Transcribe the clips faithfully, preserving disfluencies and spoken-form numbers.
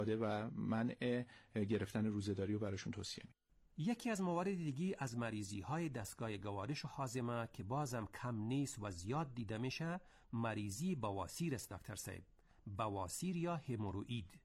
و منع گرفتن روزه‌داری رو براشون توصیه می‌کنم. یکی از موارد دیگی از مریضی های دستگاه گوارش و هاضمه که بازم کم نیست و زیاد دیده میشه مریضی بواسیر است دکتر صاحب. بواسیر یا هموروئید.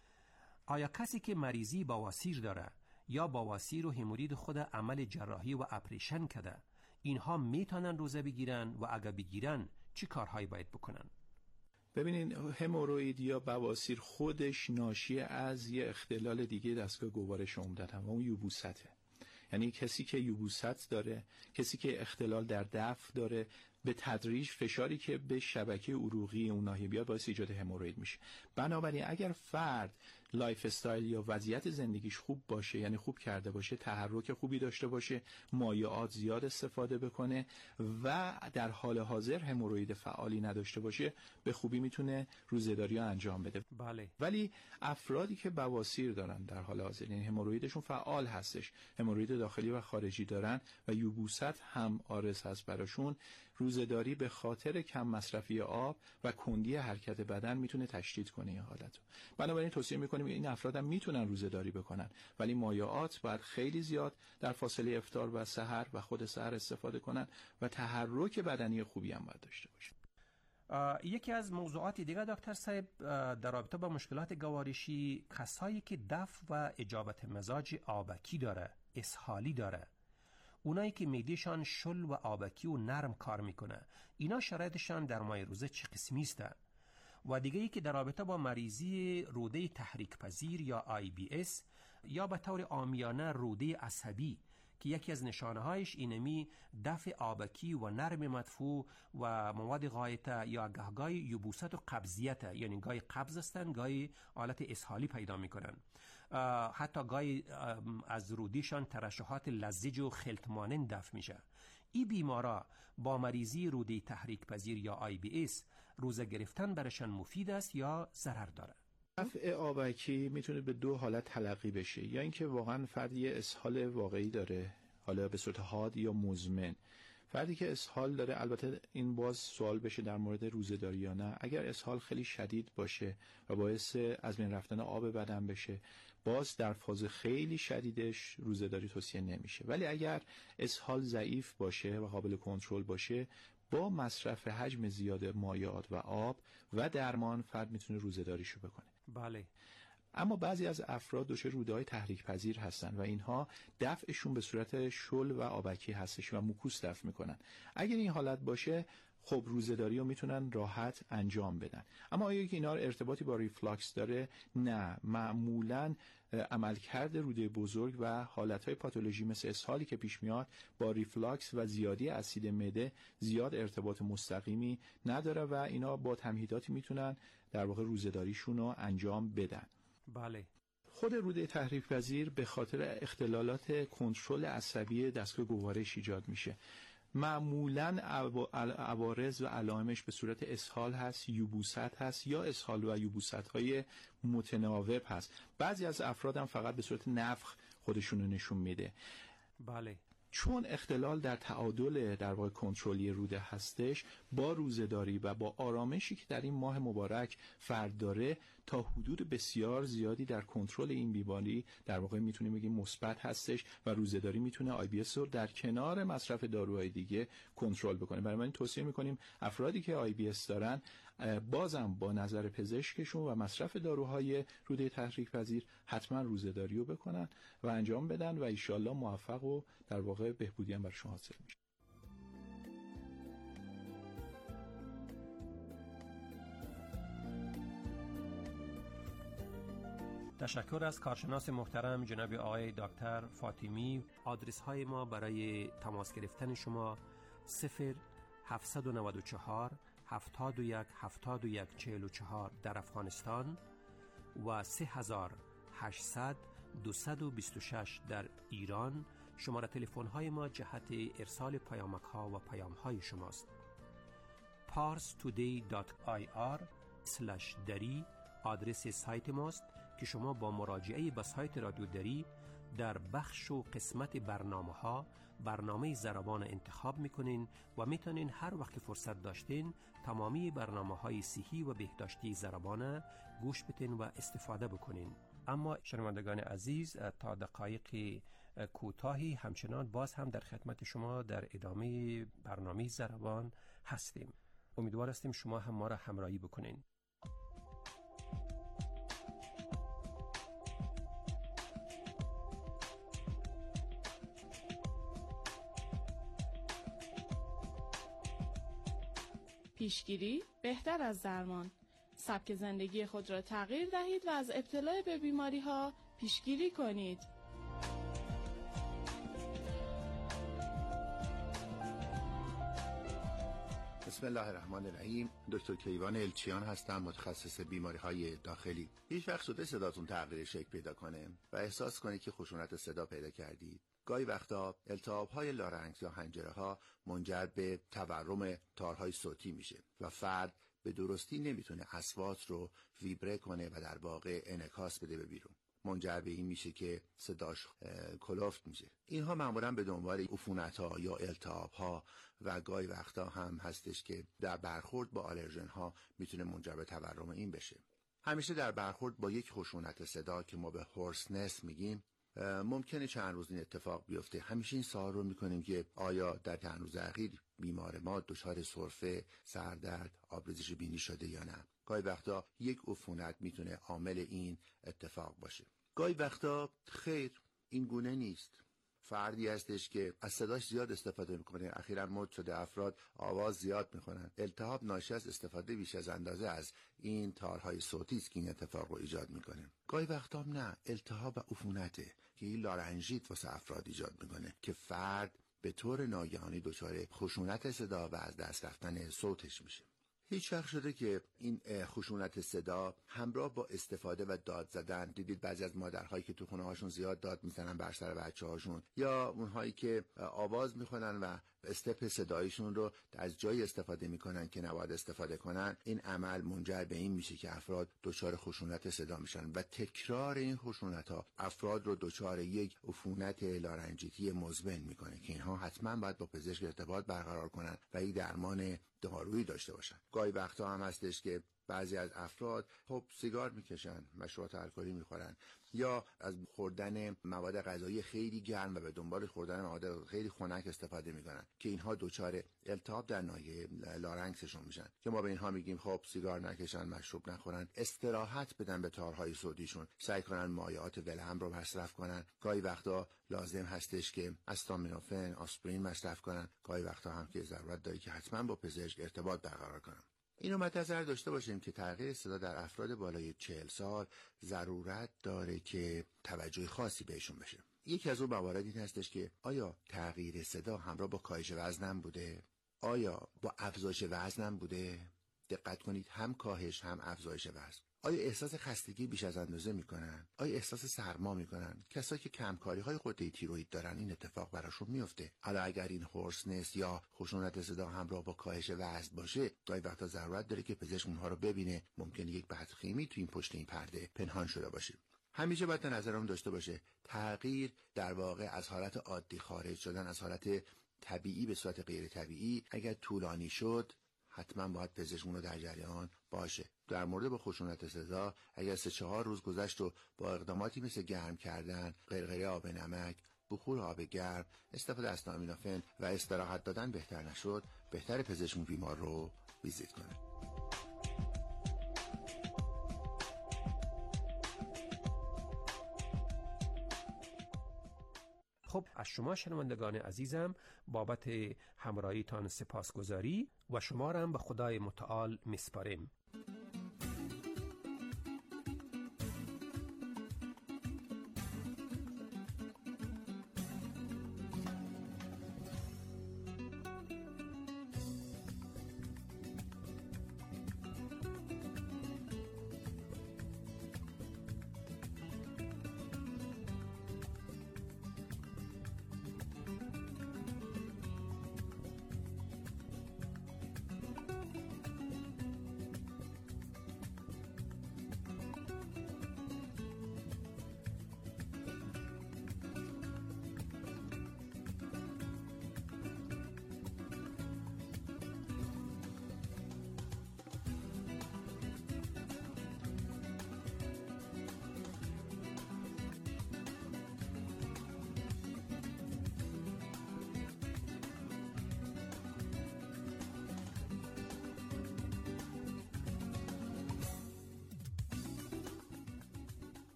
آیا کسی که مریضی بواسیر داره یا بواسیر و همورید خود عمل جراحی و اپریشن کرده اینها میتونن روزه بگیرن و اگه بگیرن چی کارهایی باید بکنن؟ ببینین هموروئید یا بواسیر خودش ناشی از یه اختلال دیگه دستگاه گوارش عمدتاً و اون یبوسته. یعنی کسی که یبوست داره، کسی که اختلال در دفع داره، به تدریج فشاری که به شبکه عروقی اون ناحیه بیاد باعث ایجاد هموروئید میشه. بنابراین اگر فرد لایف استایل یا وضعیت زندگیش خوب باشه، یعنی خوب کرده باشه، تحرک خوبی داشته باشه، مایعات زیاد استفاده بکنه و در حال حاضر هموروئید فعالی نداشته باشه، به خوبی میتونه روزه‌داری رو انجام بده. بله. ولی افرادی که بواسیر دارن در حال حاضر، یعنی هموروئیدشون فعال هستش، هموروئید داخلی و خارجی دارن و یبوست هم عارض هست براشون، روزه‌داری به خاطر کم مصرفی آب و کندی حرکت بدن میتونه تشدید کنه این حالتو. بنابراین توصیه میکنیم این افراد هم میتونن روزه‌داری بکنن، ولی مایعات باید خیلی زیاد در فاصله افطار و سحر و خود سحر استفاده کنن و تحرک بدنی خوبی هم باید داشته باشن. یکی از موضوعات دیگه دکتر صاحب در رابطه با مشکلات گوارشی، کسایی که دفع و اجابت مزاج آبکی داره، اسهالی داره، اونایی که معده‌شان شل و آبکی و نرم کار میکنه، اینا شرایطشان در ماه روزه چه قسمی است؟ و دیگه ای که در رابطه با مریضی روده تحریک پذیر یا آی بی اس یا به طور عامیانه روده عصبی که یکی از نشانه هایش اینمی دفع آبکی و نرم مدفوع و مواد غایطه یا گهگاه یبوست و قبضیت، یعنی گاهی قبض هستن، گاهی حالت اسهالی پیدا میکنن، حتی گاهی از رودیشان ترشحات لزج و خلط مانند دفع میشه. این بیمارا با مریضی روده تحریک پذیر یا آی بی اس روزه گرفتن برشان مفید است یا ضرر داره؟ دفع آبکی میتونه به دو حالت تلقی بشه، یا اینکه واقعا فرد یه اسهال واقعی داره، حالا به صورت حاد یا مزمن. فردی که اسهال داره، البته این باز سوال بشه در مورد روزه‌داری یا نه. اگر اسهال خیلی شدید باشه و باعث از بین رفتن آب بدن بشه، باز در فاز خیلی شدیدش روزه‌داری توصیه نمیشه. ولی اگر اسهال ضعیف باشه و قابل کنترل باشه، با مصرف حجم زیاد مایعات و آب و درمان فرد میتونه روزه‌داریشو بکنه. بله. اما بعضی از افراد دچار روده‌های تحریک پذیر هستن و اینها دفعشون به صورت شل و آبکی هستش و موکوس دفع میکنن. اگر این حالت باشه، خب روزه‌داری رو میتونن راحت انجام بدن. اما آیا که اینا ارتباطی با ریفلاکس داره؟ نه. معمولاً عملکرد روده بزرگ و حالتهای پاتولوژی مثل اسهالی که پیش میاد با ریفلاکس و زیادی اسید معده زیاد ارتباط مستقیمی نداره و اینا با تمهیداتی میتونن در واقع روزه‌داریشون رو انجام بدن. بله. خود روده تحریک پذیر به خاطر اختلالات کنترل عصبی دستگاه گوارش ایجاد میشه. معمولاً عوارض و علائمش به صورت اسهال هست، یبوست هست یا اسهال و یبوست های متناوب هست. بعضی از افراد هم فقط به صورت نفخ خودشون رو نشون میده. بله. چون اختلال در تعادل در واقع کنترلی روده هستش، با روزه‌داری و با آرامشی که در این ماه مبارک فرد داره، تا حدود بسیار زیادی در کنترل این بیماری در واقع میتونیم بگیم مثبت هستش و روزه‌داری میتونه آی بی اس رو در کنار مصرف داروهای دیگه کنترل بکنه. برای من توصیه میکنیم افرادی که آی بی اس دارن بازم با نظر پزشکشون و مصرف داروهای روده تحریک پذیر حتما روزه‌داری رو بکنن و انجام بدن و ان شاءالله موفق و در واقع بهبودی هم برشون حاصل میشه. تشکر از کارشناس محترم جناب آقای دکتر فاطمی. آدرس های ما برای تماس گرفتن شما صفر هفتصد و نود و چهار هفتاد و یک هفتاد و یک چهل و چهار در افغانستان و سه هزار هشتصد دویست و بیست و شش در ایران. شماره تلفن های ما جهت ارسال پیامک ها و پیام های شماست. پارس تودی دات آی آر اسلش دری آدرس سایت ماست که شما با مراجعه به سایت رادیو دری در بخش و قسمت برنامه ها برنامه ضربان انتخاب میکنین و میتونین هر وقت که فرصت داشتین تمامی برنامه های صحی و بهداشتی ضربان گوش بتین و استفاده بکنین. اما شنوندگان عزیز، تا دقایق کوتاهی همچنان باز هم در خدمت شما در ادامه برنامه ضربان هستیم. امیدوار هستیم شما هم ما را همراهی بکنین. پیشگیری بهتر از درمان. سبک زندگی خود را تغییر دهید و از ابتلا به بیماری ها پیشگیری کنید. بسم الله الرحمن الرحیم. دکتر کیوان الچیان هستم، متخصص بیماری های داخلی. هیچ وقت شده صداتون تغییر شکل پیدا کنه و احساس کنید که خشونت صدا پیدا کردید؟ گاهی وقتا التهاب‌های لارنکس یا حنجره‌ها منجر به تورم تارهای صوتی میشه و فرد به درستی نمیتونه اصوات رو ویبره کنه و در واقع انعکاس بده به بیرون. منجر به این میشه که صداش کلفت میشه. اینها معمولا به دنبال عفونت‌ها یا التهاب‌ها و گاهی وقتا هم هستش که در برخورد با آلرژن‌ها میتونه منجر به تورم این بشه. همیشه در برخورد با یک خشونت صدا که ما به هورسنس میگیم ممکنه چند روز این اتفاق بیفته. همیشه این سوال رو میکنیم که آیا در چند روز اخیر بیمار ما دچار سرفه، سردرد، آبریزش بینی شده یا نه؟ گاهی وقتا یک عفونت میتونه عامل این اتفاق باشه. گاهی وقتا خیر این گونه نیست. فردی هستش که از صداش زیاد استفاده میکنه. اخیراً مد شده افراد آواز زیاد میکنن. التهاب ناشی از استفاده بیش از اندازه از این تارهای صوتی است که این اتفاق رو ایجاد میکنه. گاهی وقتا نه، التهاب و عفونته که این لارنژیت واسه افراد ایجاد میکنه که فرد به طور ناگهانی دچار خشونت صدا و از دست رفتن صوتش میشه. هیچ وقت شده که این خشونت صدا همراه با استفاده و داد زدن، دیدید بعضی از مادرهایی که تو خونه هاشون زیاد داد میزنن بر سر بچه هاشون، یا اونهایی که آواز میخونن و استپ صدایشون رو از جایی استفاده میکنن که نباید استفاده کنن، این عمل منجر به این میشه که افراد دچار خشونت صدا میشن و تکرار این خشونت ها افراد رو دچار یک عفونت لارنجیتی مزمن میکنه که اینها حتما باید با پزشک ارتباط برقرار کنن و یک درمان دارویی داشته باشن. گاهی وقتا هم هستش که بعضی از افراد خب سیگار میکشن، مشروبات الکلی میخورن یا از خوردن مواد غذایی خیلی گرم و به دنبال خوردن مواد خیلی خنک استفاده میکنن که اینها دچار التهاب در ناحیه لارنکسشون میشن که ما به اینها میگیم خب سیگار نکشن، مشروب نخورن، استراحت بدن به تارهای صوتیشون، سعی کنن مایعات ولهم رو مصرف کنن. گاهی وقتا لازم هستش که استامینوفن، آسپرین مصرف کنن. گاهی وقتا هم که ضرورت داره که حتما با پزشک ارتباط برقرار کنن. اینو مد نظر داشته باشیم که تغییر صدا در افراد بالای چهل سال ضرورت داره که توجه خاصی بهشون بشه. یکی از اون موارد این هستش که آیا تغییر صدا همراه با کاهش وزنم بوده؟ آیا با افزایش وزنم بوده؟ دقت کنید، هم کاهش هم افزایش وزن. آیا احساس خستگی بیش از اندازه میکنن؟ آیا احساس سرما میکنن؟ کسایی که کمکاری های غده تیروئید دارن این اتفاق براشون میفته. حالا اگر این هورسنس یا خشونت صدا همراه با کاهش وزن باشه، گاهی وقتا ضرورت داره که پزشک اونها رو ببینه. ممکنه یک بدخیمی تو این پشت این پرده پنهان شده باشه. همیشه باید در نظرمون داشته باشه تغییر در واقع از حالت عادی خارج شدن از حالت طبیعی به صورت غیر طبیعی اگر طولانی شد، حتما باید پزشک رو در جریان باشه. در مورد با خشونت صدا اگر سه چهار روز گذشت و با اقداماتی مثل گرم کردن، غرغره آب نمک، بخور آب گرم، استفاده از استامینوفن و استراحت دادن بهتر نشد، بهتر پزشک بیمار رو ویزیت کنه. خب از شما شنوندگان عزیزم بابت همراهیتان سپاسگزاری و شما را هم به خدای متعال میسپاریم.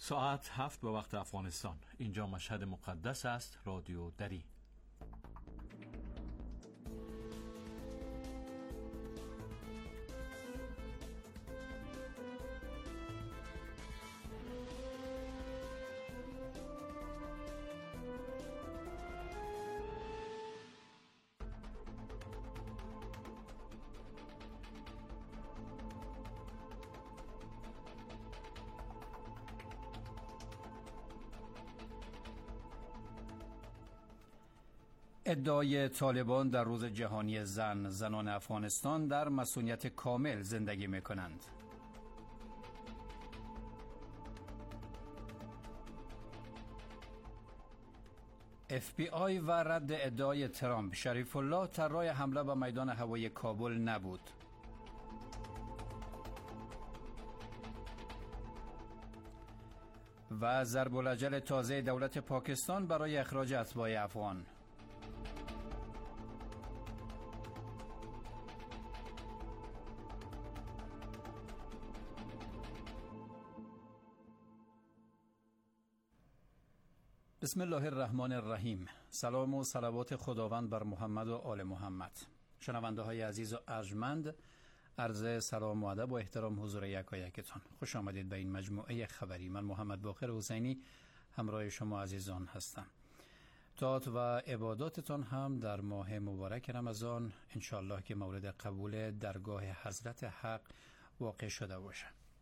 ساعت هفت به وقت افغانستان. اینجا مشهد مقدس است. رادیو دری. ادعای طالبان در روز جهانی زن، زنان افغانستان در مسئولیت کامل زندگی می‌کنند. اف بی آی و رد ادعای ترامپ، شریف الله طراح حمله به میدان هوایی کابل نبود. و ضرب الاجل تازه دولت پاکستان برای اخراج اتباع افغان. بسم الله الرحمن الرحیم. سلام و صلوات خداوند بر محمد و آل محمد. شنونده های عزیز و ارجمند، عرض سلام و ادب و احترام حضور یکایکتان. خوش آمدید به این مجموعه خبری. من محمد باقر حسینی همراه شما عزیزان هستم. طاعات و عباداتتان هم در ماه مبارک رمضان انشاءالله که مورد قبول درگاه حضرت حق واقع شده باشد.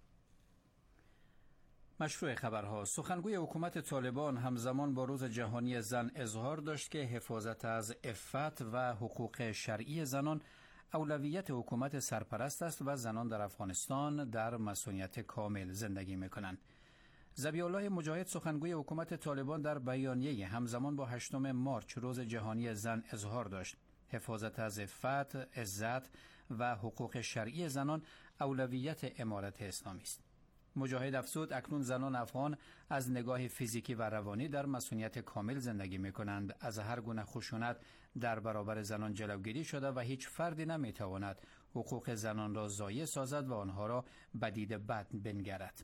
مشروع خبرها. سخنگوی حکومت طالبان همزمان با روز جهانی زن اظهار داشت که حفاظت از عفت و حقوق شرعی زنان اولویت حکومت سرپرست است و زنان در افغانستان در مسئولیت کامل زندگی می‌کنند. ذبیح الله مجاهد سخنگوی حکومت طالبان در بیانیه همزمان با هشتم مارچ روز جهانی زن اظهار داشت حفاظت از عفت، عزت و حقوق شرعی زنان اولویت امارت اسلامی است. مجاهد افزود اکنون زنان افغان از نگاه فیزیکی و روانی در مسئولیت کامل زندگی می کنند. از هر گونه خشونت در برابر زنان جلوگیری شده و هیچ فردی نمی تواند حقوق زنان را ضایع سازد و آنها را به دید بد بنگرد.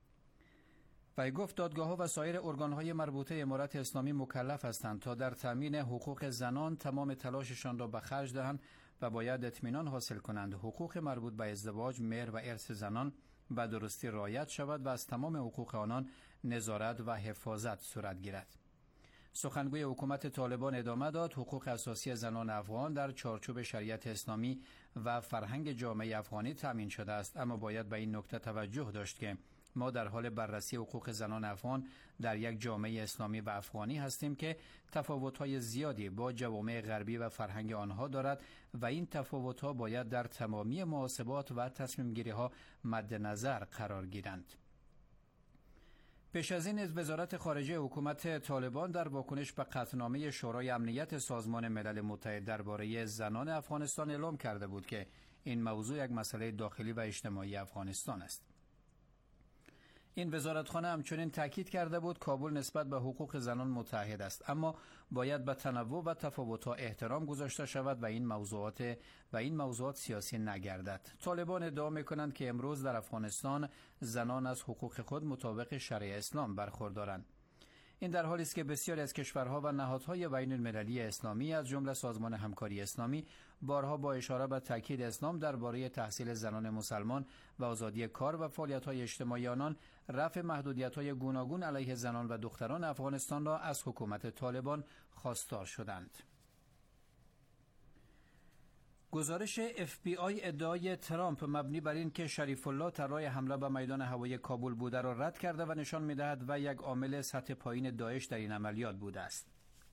و گفت دادگاه‌ها و سایر ارگان‌های مربوطه امارت اسلامی مکلف هستند تا در تامین حقوق زنان تمام تلاششان را به خرج دهند و باید اطمینان حاصل کنند حقوق مربوط به ازدواج، مهر و ارث زنان به درستی رعایت شود و از تمام حقوق آنان نظارت و حفاظت صورت گیرد. سخنگوی حکومت طالبان ادامه داد حقوق اساسی زنان افغان در چارچوب شریعت اسلامی و فرهنگ جامعه افغانی تامین شده است، اما باید به این نکته توجه داشت که ما در حال بررسی حقوق زنان افغان در یک جامعه اسلامی و افغانی هستیم که تفاوت‌های زیادی با جوامع غربی و فرهنگ آنها دارد و این تفاوت‌ها باید در تمامی محاسبات و تصمیم‌گیری‌ها مد نظر قرار گیرند. پیش از این وزارت خارجه حکومت طالبان در واکنش به قطعنامه شورای امنیت سازمان ملل متحد درباره زنان افغانستان اعلام کرده بود که این موضوع یک مسئله داخلی و اجتماعی افغانستان است. این وزارتخانه همچنین تاکید کرده بود کابل نسبت به حقوق زنان متحد است، اما باید به تنوع و تفاوت‌ها احترام گذاشته شود و این موضوعات و این موضوعات سیاسی نگردد. طالبان ادعا می‌کنند که امروز در افغانستان زنان از حقوق خود مطابق شرع اسلام برخوردارند. این در حالی است که بسیاری از کشورها و نهادهای بین‌المللی اسلامی از جمله سازمان همکاری اسلامی بارها با اشاره به تاکید اسلام درباره تحصیل زنان مسلمان و آزادی کار و فعالیت‌های اجتماعی آنان، رفع محدودیت‌های گوناگون علیه زنان و دختران افغانستان را از حکومت طالبان خواستار شدند. گزارش اف بی آی ادعای ترامپ مبنی بر این که شریف الله طراح حمله به میدان هوایی کابل بوده را رد کرده و نشان می‌دهد و یک عامل سطح پایین داعش در این عملیات بوده است.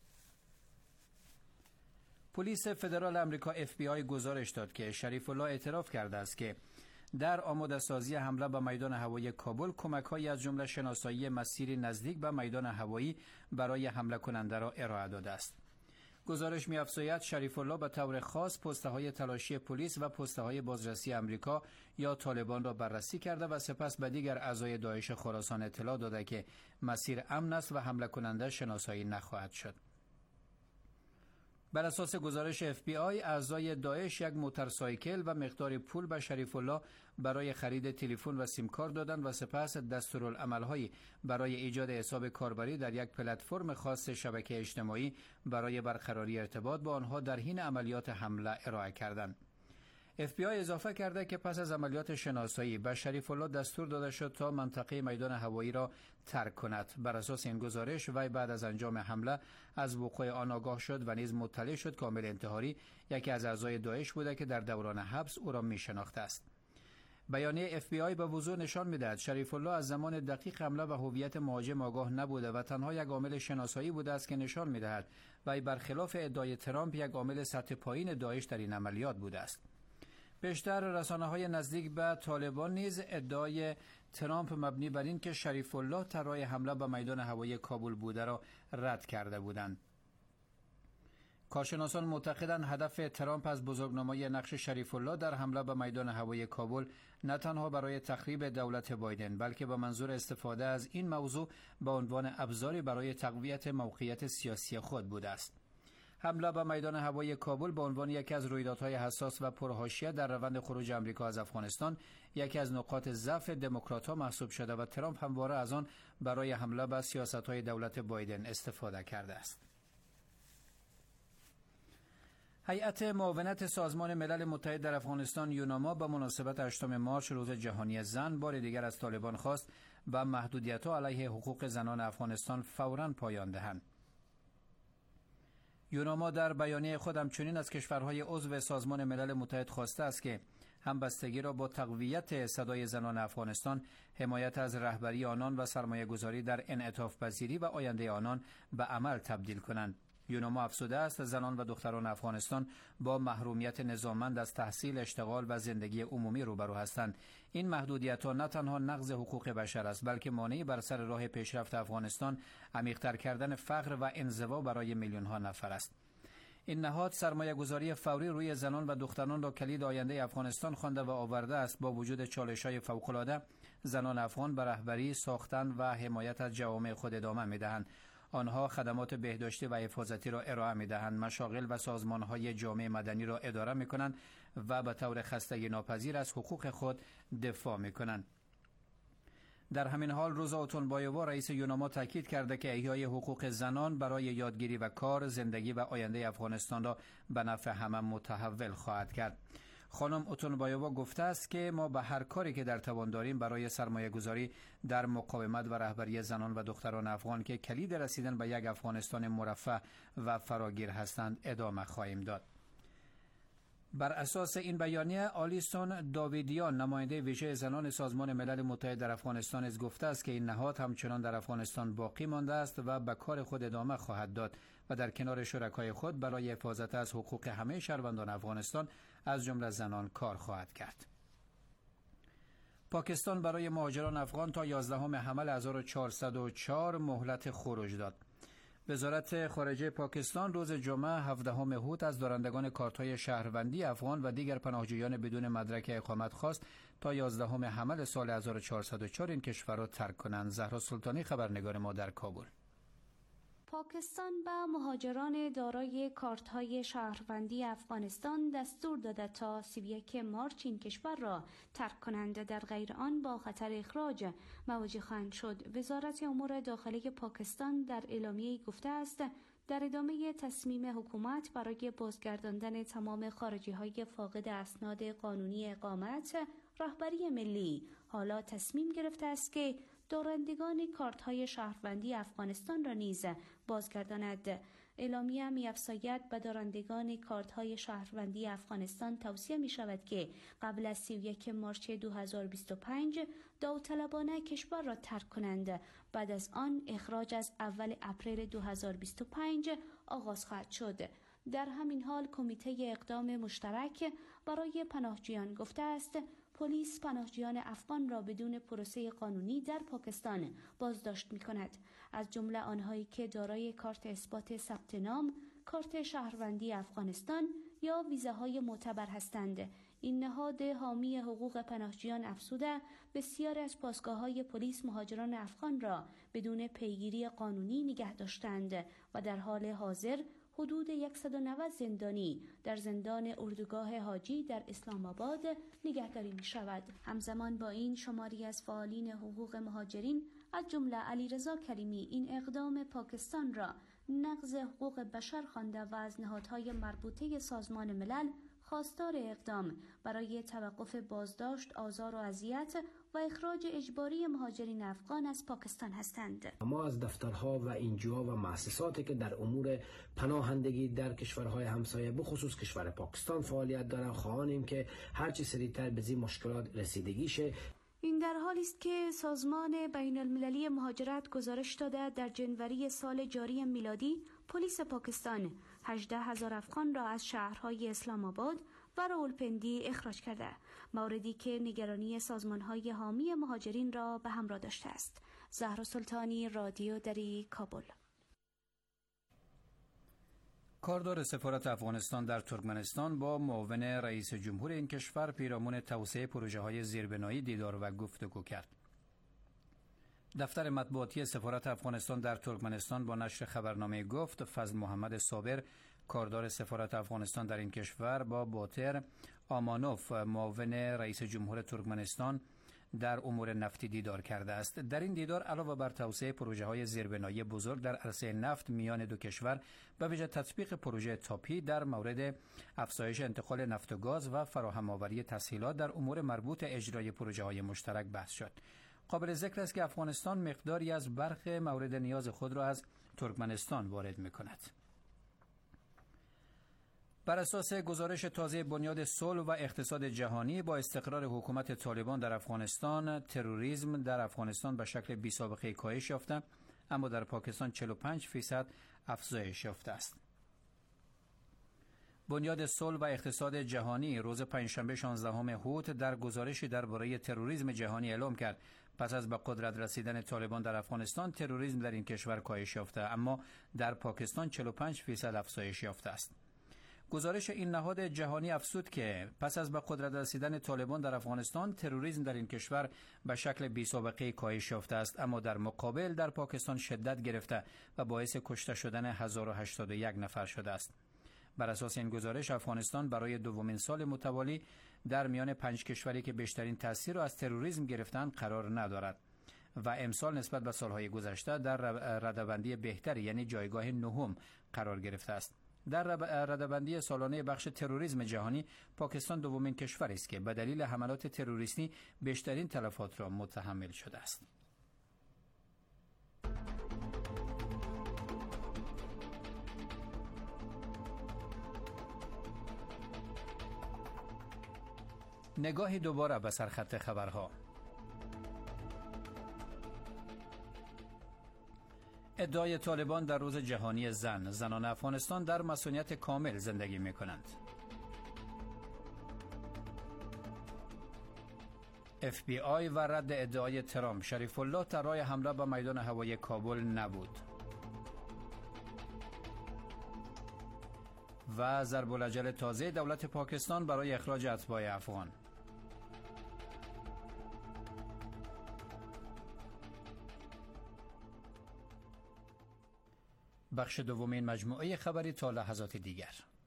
پلیس فدرال آمریکا اف بی آی گزارش داد که شریف الله اعتراف کرده است که در آماده سازی حمله به میدان هوایی کابل کمک‌هایی از جمله شناسایی مسیری نزدیک به میدان هوایی برای حمله کننده را ارائه داده است. گزارش می‌افزاید شریف الله به طور خاص پست‌های تلاشی پلیس و پست‌های بازرسی آمریکا یا طالبان را بررسی کرده و سپس به دیگر اعضای داعش خراسان اطلاع داده که مسیر امن است و حمله کننده شناسایی نخواهد شد. بر اساس گزارش اف بی آی، اعضای داعش یک موتورسایکل و مقدار پول به شریف الله برای خرید تلفن و سیم کارت دادند و سپس دستورالعمل‌هایی برای ایجاد حساب کاربری در یک پلتفرم خاص شبکه اجتماعی برای برقراری ارتباط با آنها در حین عملیات حمله ارائه کردند. اف بی آی اضافه کرده که پس از عملیات شناسایی به شریف الله دستور داده شد تا منطقه میدان هوایی را ترک کند. بر اساس این گزارش وی بعد از انجام حمله از وقوع آن آگاه شد و نیز مطلع شد که عامل انتحاری یکی از اعضای داعش بوده که در دوران حبس او را می شناخته است. بیانیه اف بی آی به وضوح نشان می‌دهد شریف الله از زمان دقیق حمله و هویت مهاجم آگاه نبوده و تنها یک عامل شناسایی بوده است که نشان می‌دهد وی برخلاف ادعای ترامپ یک عامل سطح پایین داعش در این عملیات بوده است. بیشتر رسانه‌های نزدیک به طالبان نیز ادعای ترامپ مبنی بر این که شریف الله طراح حمله به میدان هوایی کابل بوده را رد کرده بودند. کارشناسان معتقدند هدف ترامپ از بزرگنمایی نقش شریف الله در حمله به میدان هوایی کابل نه تنها برای تخریب دولت بایدن بلکه به منظور استفاده از این موضوع به عنوان ابزاری برای تقویت موقعیت سیاسی خود بوده است. حمله به میدان هوایی کابل به عنوان یکی از رویدادهای حساس و پرحاشیه در روند خروج آمریکا از افغانستان یکی از نقاط ضعف دموکرات‌ها محسوب شده و ترامپ همواره از آن برای حمله به سیاست‌های دولت بایدن استفاده کرده است. هیئت معاونت سازمان ملل متحد در افغانستان یوناما به مناسبت هشتم مارچ روز جهانی زن بار دیگر از طالبان خواست و محدودیت‌ها علیه حقوق زنان افغانستان فوراً پایان دهند. یوناما در بیانیه خود همچنین از کشورهای عضو سازمان ملل متحد خواسته است که همبستگی را با تقویت صدای زنان افغانستان، حمایت از رهبری آنان و سرمایه‌گذاری در انعطاف پذیری و آینده آنان به عمل تبدیل کنند. یوناما افزوده است زنان و دختران افغانستان با محرومیت نظاممند از تحصیل، اشتغال و زندگی عمومی روبرو هستند. این محدودیت‌ها نه تنها نقض حقوق بشر است بلکه مانعی بر سر راه پیشرفت افغانستان، عمیق‌تر کردن فقر و انزوا برای میلیون‌ها نفر است. این نهاد سرمایه‌گذاری فوری روی زنان و دختران را کلید آینده افغانستان خوانده و آورده است. با وجود چالش‌های فوق‌العاده، زنان افغان به رهبری، ساختن و حمایت از جوامع خود ادامه می‌دهند. آنها خدمات بهداشتی و حفاظتی را ارائه می‌دهند، مشاغل و سازمان‌های جامعه مدنی را اداره می‌کنند و به طور خستگی ناپذیر از حقوق خود دفاع می‌کنند. در همین حال روزا اوتونبایووا رئیس یوناما تاکید کرده که احیای حقوق زنان برای یادگیری و کار، زندگی و آینده افغانستان را به نفع همه متحول خواهد کرد. خانم اوتونبایووا گفته است که ما به هر کاری که در توان داریم برای سرمایه گذاری در مقاومت و رهبری زنان و دختران افغان که کلید رسیدن به یک افغانستان مرفه و فراگیر هستند ادامه خواهیم داد. بر اساس این بیانیه، آلیسون داویدیان نماینده ویژه زنان سازمان ملل متحد در افغانستان از گفته است که این نهاد همچنان در افغانستان باقی مانده است و به کار خود ادامه خواهد داد و در کنار شرکای خود برای حفاظت از حقوق همه شهروندان افغانستان از جمله زنان کار خواهد کرد. پاکستان برای مهاجران افغان تا یازدهم حمل هزار و چهارصد و چهار مهلت خروج داد. وزارت خارجه پاکستان روز جمعه هفدهم اوت از دارندگان کارت‌های شهروندی افغان و دیگر پناهجویان بدون مدرک اقامت خواست تا یازدهم حمل سال هزار و چهارصد و چهار این کشور را ترک کنند. زهرا سلطانی، خبرنگار ما در کابل. پاکستان به مهاجران دارای کارت‌های شهروندی افغانستان دستور داده تا سی و یکم مارچ این کشور را ترک کنند، در غیر آن با خطر اخراج مواجه خواهند شد. وزارت امور داخلی پاکستان در اعلامیه‌ای گفته است در ادامه تصمیم حکومت برای بازگرداندن تمام خارجی‌های فاقد اسناد قانونی اقامت، رهبری ملی حالا تصمیم گرفته است که دارندگان کارت‌های شهروندی افغانستان را نیز بازگرداند. اعلامیه می‌افزاید به دارندگان کارت‌های شهروندی افغانستان توصیه می‌شود که قبل از سی و یکم مارچ دو هزار و بیست و پنج داوطلبانه کشور را ترک کنند. بعد از آن اخراج از اول اپریل دو هزار و بیست و پنج آغاز خواهد شد. در همین حال کمیته اقدام مشترک برای پناهجویان گفته است پلیس پناهجویان افغان را بدون پروسه قانونی در پاکستان بازداشت می‌کند، از جمله آنهایی که دارای کارت اثبات ثبت نام، کارت شهروندی افغانستان یا ویزاهای معتبر هستند. این نهاد حامی حقوق پناهجویان افزوده بسیاری از پاسگاه‌های پلیس مهاجران افغان را بدون پیگیری قانونی نگه داشتند و در حال حاضر حدود صد و نود زندانی در زندان اردوگاه حاجی در اسلام آباد نگهداری می شود. همزمان با این شماری از فعالین حقوق مهاجرین از جمله علیرضا کریمی این اقدام پاکستان را نقض حقوق بشر خوانده و از نهادهای مربوطه سازمان ملل خواستار اقدام برای توقف بازداشت، آزار و اذیت و اخراج اجباری مهاجرین افغان از پاکستان هستند. ما از دفترها و انجیوها و مؤسساتی که در امور پناهندگی در کشورهای همسایه بخصوص کشور پاکستان فعالیت دارند خواهانیم که هرچی سریعتر به این مشکلات رسیدگی شه. این در حالی است که سازمان بین المللی مهاجرت گزارش داده در جنوری سال جاری میلادی پلیس پاکستان هجده هزار افغان را از شهرهای اسلام آباد و راولپندی اخراج کرده، موردی که نگرانی سازمانهای حامی مهاجرین را به همراه داشته است. زهرا سلطانی، رادیو دری، کابل. کاردار سفارت افغانستان در ترکمنستان با معاون رئیس جمهور این کشور پیرامون توسعه پروژه‌های زیربنایی دیدار و گفتگو کرد. دفتر مطبوعاتی سفارت افغانستان در ترکمنستان با نشر خبرنامه گفت فضل محمد صابر کاردار سفارت افغانستان در این کشور با باتر آمانوف معاون رئیس جمهور ترکمنستان در امور نفتی دیدار کرده است. در این دیدار علاوه بر توسعه پروژه‌های زیربنایی بزرگ در عرصه نفت میان دو کشور به ویژه تطبیق پروژه تاپی در مورد افزایش انتقال نفت و گاز و فراهم آوری تسهیلات در امور مربوط اجرای پروژه‌های مشترک بحث شد. قابل ذکر است که افغانستان مقداری از برخی مورد نیاز خود را از ترکمنستان وارد می‌کند. بر اساس گزارش تازه بنیاد صلح و اقتصاد جهانی، با استقرار حکومت طالبان در افغانستان، تروریسم در افغانستان به شکل بی‌سابقه کاهش یافته، اما در پاکستان چهل و پنج فیصد افزایش یافته است. بنیاد صلح و اقتصاد جهانی روز پنجشنبه شانزدهم هوت در گزارشی درباره تروریسم جهانی اعلام کرد پس از به قدرت رسیدن طالبان در افغانستان، تروریسم در این کشور کاهش یافته، اما در پاکستان چهل و پنج فیصد افزایش یافته است. گزارش این نهاد جهانی افزود که پس از به قدرت رسیدن طالبان در افغانستان، تروریسم در این کشور به شکل بی‌سابقه کاهش یافته است، اما در مقابل در پاکستان شدت گرفته و باعث کشته شدن هزار و هشتاد و یک نفر شده است. بر اساس این گزارش، افغانستان برای دومین سال متوالی در میان پنج کشوری که بیشترین تاثیر را از تروریسم گرفتند قرار ندارد و امسال نسبت به سالهای گذشته در رده‌بندی بهتری یعنی جایگاه نهم قرار گرفته است. در رده‌بندی سالانه بخش تروریسم جهانی، پاکستان دومین کشوری است که به دلیل حملات تروریستی بیشترین تلفات را متحمل شده است. نگاهی دوباره به سرخط خبرها. ادعای طالبان در روز جهانی زن: زنان افغانستان در مسئولیت کامل زندگی می کنند. اف بی آی و رد ادعای ترامپ: شریف الله طراح حمله به میدان هوایی کابل نبود. و ضرب الاجل تازه دولت پاکستان برای اخراج اتباع افغان. بخش دومین مجموعه خبری تا لحظات دیگر.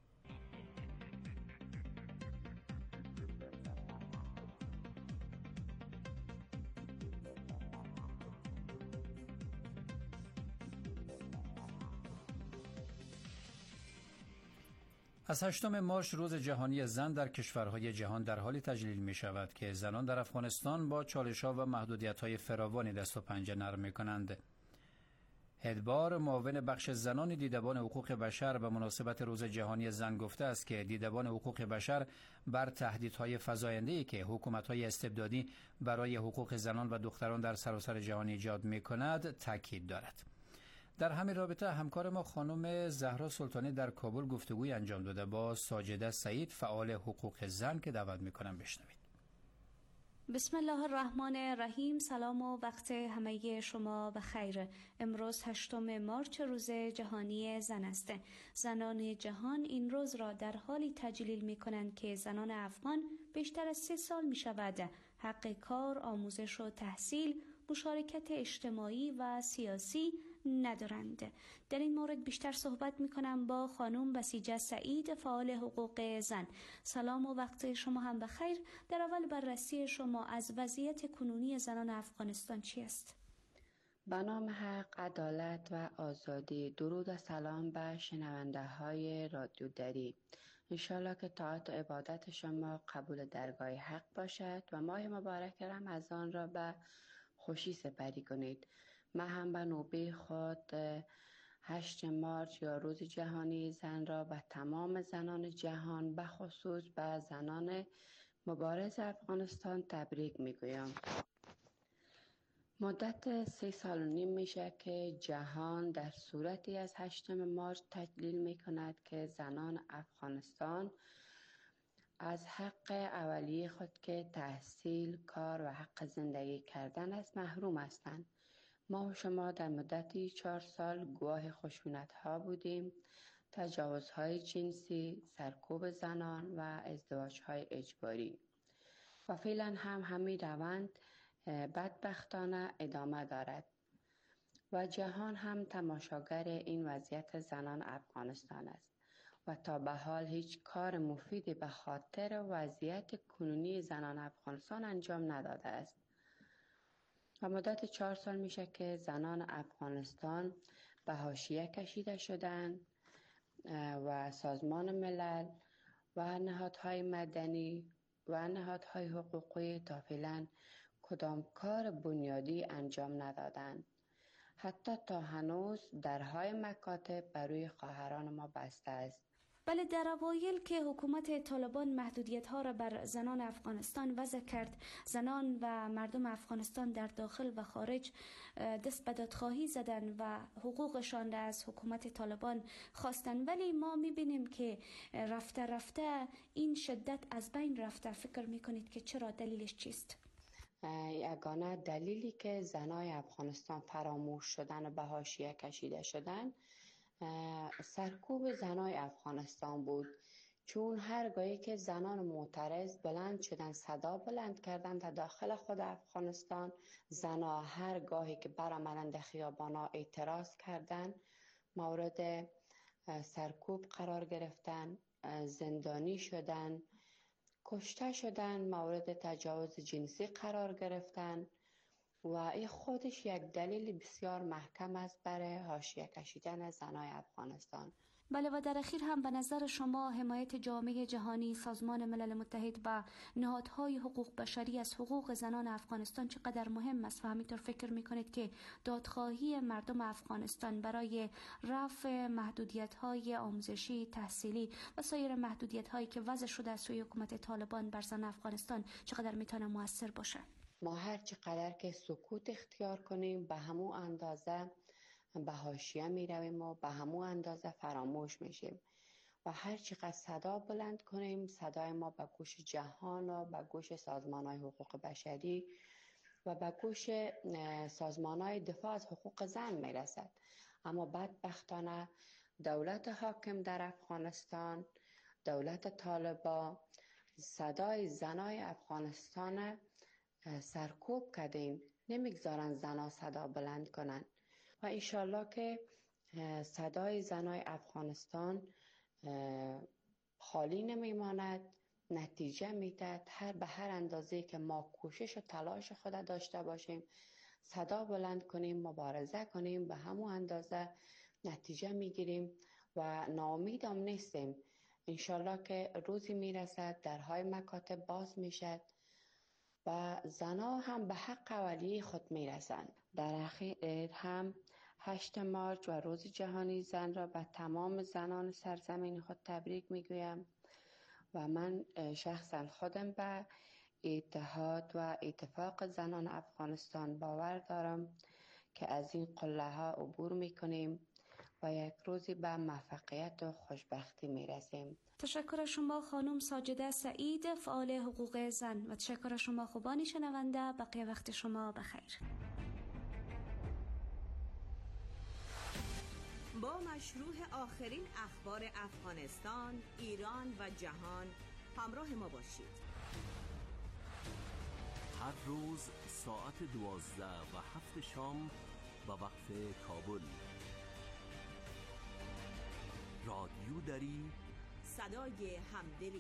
از هشتم مارس روز جهانی زن در کشورهای جهان در حالی تجلیل می شود که زنان در افغانستان با چالش‌ها و محدودیت‌های فراوانی دست و پنجه نرم می کنند. هدبار معاون بخش زنان دیدبان حقوق بشر به مناسبت روز جهانی زن گفته است که دیدبان حقوق بشر بر تهدیدهای فزاینده‌ای که حکومت‌های استبدادی برای حقوق زنان و دختران در سراسر جهان ایجاد می‌کند تاکید دارد. در همین رابطه همکار ما خانم زهرا سلطانی در کابل گفتگوی انجام داده با ساجده سعید، فعال حقوق زن، که دعوت می‌کنم بشنوید. بسم الله الرحمن الرحیم. سلام و وقت همه شما بخیر. امروز هشتم مارس روز جهانی زن است. زنان جهان این روز را در حالی تجلیل می کنند که زنان افغان بیشتر از سه سال می شود حق کار، آموزش و تحصیل، مشارکت اجتماعی و سیاسی، ندارند. در این مورد بیشتر صحبت میکنم با خانم بسیجه سعید، فعال حقوق زن. سلام و وقت شما هم بخیر. در اول بررسی شما از وضعیت کنونی زنان افغانستان چی است؟ به نام حق، عدالت و آزادی. درود و سلام به شنونده های رادیو دری. انشالله که طاعت و عبادت شما قبول درگاه حق باشد و ماه مبارک رمضان را به خوشی سپری کنید. من هم به نوبه خود هشتم مارس یا روز جهانی زن را به تمام زنان جهان، به خصوص به زنان مبارز افغانستان تبریک میگویم. مدت سه سال و نیم میشه که جهان در صورتی از هشتم مارس تجلیل میکند که زنان افغانستان از حق اولیه خود که تحصیل، کار و حق زندگی کردن است محروم هستند. ما و شما در مدتی چهار سال گواه خشونت ها بودیم، تجاوزهای جنسی، سرکوب زنان و ازدواج های اجباری و فعلا هم همین روند بدبختانه ادامه دارد و جهان هم تماشاگر این وضعیت زنان افغانستان است و تا به حال هیچ کار مفیدی به خاطر وضعیت کنونی زنان افغانستان انجام نداده است. و مدت چهار سال میشه که زنان افغانستان به حاشیه کشیده شدند و سازمان ملل و نهادهای مدنی و نهادهای حقوقی تا فعلا کدام کار بنیادی انجام ندادند. حتی تا هنوز درهای مکاتب برای خواهران ما بسته است. بله، در اوایل که حکومت طالبان محدودیت ها را بر زنان افغانستان وضع کرد، زنان و مردم افغانستان در داخل و خارج دست به دادخواهی زدند و حقوقشان را از حکومت طالبان خواستند، ولی ما میبینیم که رفته رفته این شدت از بین رفته. فکر میکنید که چرا؟ دلیلش چیست؟ یگانه دلیلی که زنای افغانستان فراموش شدن و به حاشیه کشیده شدن سرکوب زنای افغانستان بود، چون هرگاهی که زنان معترض بلند شدن، صدا بلند کردن در داخل خود افغانستان، زنها هرگاهی که برآمدند خیابانا اعتراض کردن، مورد سرکوب قرار گرفتن، زندانی شدن، کشته شدن، مورد تجاوز جنسی قرار گرفتن و این خودش یک دلیل بسیار محکم است برای حاشیه کشیدن زنای افغانستان. بله، و در اخیر هم به نظر شما حمایت جامعه جهانی، سازمان ملل متحد و نهادهای حقوق بشری از حقوق زنان افغانستان چقدر مهم است و همینطور فکر میکنید که دادخواهی مردم افغانستان برای رفع محدودیت‌های آموزشی، تحصیلی و سایر محدودیت‌هایی که وضع شده از سوی حکومت طالبان بر زنان افغانستان چقدر میتونه مؤثر باشه؟ ما هر چقدر که سکوت اختیار کنیم به همون اندازه به حاشیه می رویم و به همون اندازه فراموش میشیم و هر چقدر صدا بلند کنیم صدای ما به گوش جهان و به گوش سازمان‌های حقوق بشری و به گوش سازمان‌های دفاع از حقوق زن می رسد. اما بدبختانه دولت حاکم در افغانستان، دولت طالبان، صدای زنای افغانستان سرکوب کردین، نمیگذارن زنها صدا بلند کنن و انشالله که صدای زنای افغانستان خالی نمیماند، نتیجه میدهد. هر به هر اندازه که ما کوشش و تلاش خود داشته باشیم، صدا بلند کنیم، مبارزه کنیم، به همون اندازه نتیجه میگیریم و ناامیدم نیستیم. انشالله که روزی میرسد درهای مکاتب باز میشد و زنها هم به حق اولیه خود میرسند. در اخیر هم هشتم مارس و روز جهانی زن را به تمام زنان سرزمین خود تبریک میگویم و من شخصا خودم به اتحاد و اتفاق زنان افغانستان باور دارم که از این قله ها عبور میکنیم و یک روزی به موفقیت و خوشبختی میرسیم. تشکر شما خانم ساجده سعید، فعال حقوق زن، و تشکر شما خوبان شنونده. بقیه وقت شما بخیر. با مشروع آخرین اخبار افغانستان، ایران و جهان همراه ما باشید. هر روز ساعت دوازده و هفت شام و وقف کابل. رادیو دری، صدای همدلی.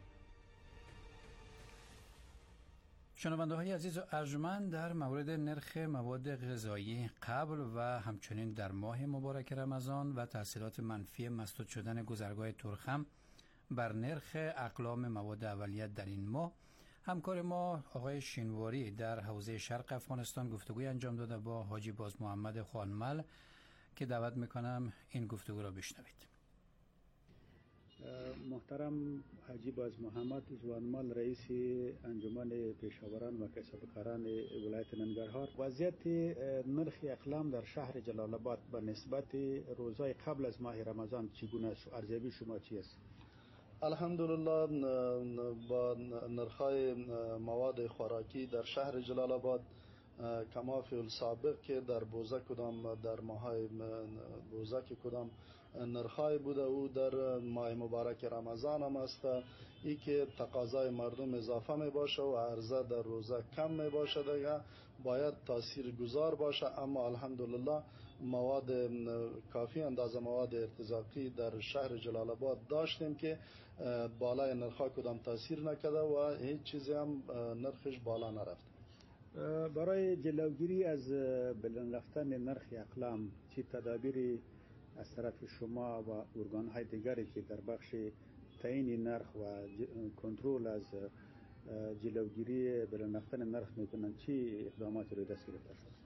شنونده های عزیز و ارجمند، در مورد نرخ مواد غذایی قبل و همچنین در ماه مبارک رمضان و تاثیرات منفی مسدود شدن گذرگاه ترخم بر نرخ اقلام مواد اولیه در این ماه، همکار ما آقای شینواری در حوزه شرق افغانستان گفتگوی انجام داده با حاجی باز محمد خوانمل که دعوت میکنم این گفتگو را بشنوید. محترم حاجی باز محمد خوانمل، رئیس انجمن پیشاوران و کسبکاران ولایت ننگرهار، وضعیت نرخ اقلام در شهر جلال آباد به نسبت روزهای قبل از ماه رمضان چگونه است؟ ارزیابی شما چی است؟ الحمدلله با نرخ‌های مواد خوراکی در شهر جلال آباد کما فی السابق که در بوزه کدام در ماهای بوزه که کدام نرخ‌های بوده او در ماه مبارک رمضان هم است، ای که تقاضای مردم اضافه می باشه و عرضه در روزه کم می باشه دیگه باید تاثیر گذار باشه، اما الحمدلله مواد کافی اندازه مواد ارتزاقی در شهر جلال آباد داشتیم که بالای نرخ‌ها کدام تاثیر نکرده و هیچ چیزی هم نرخش بالا نرفت. برای جلوگیری از بلند رفتن نرخ اقلام چه تدابیری از طرف شما و ارگان‌های دیگری که در بخش تعیین نرخ و کنترل از جلوگیری بلند رفتن نرخ میکنند، چه اقداماتی رو دست گرفته شد؟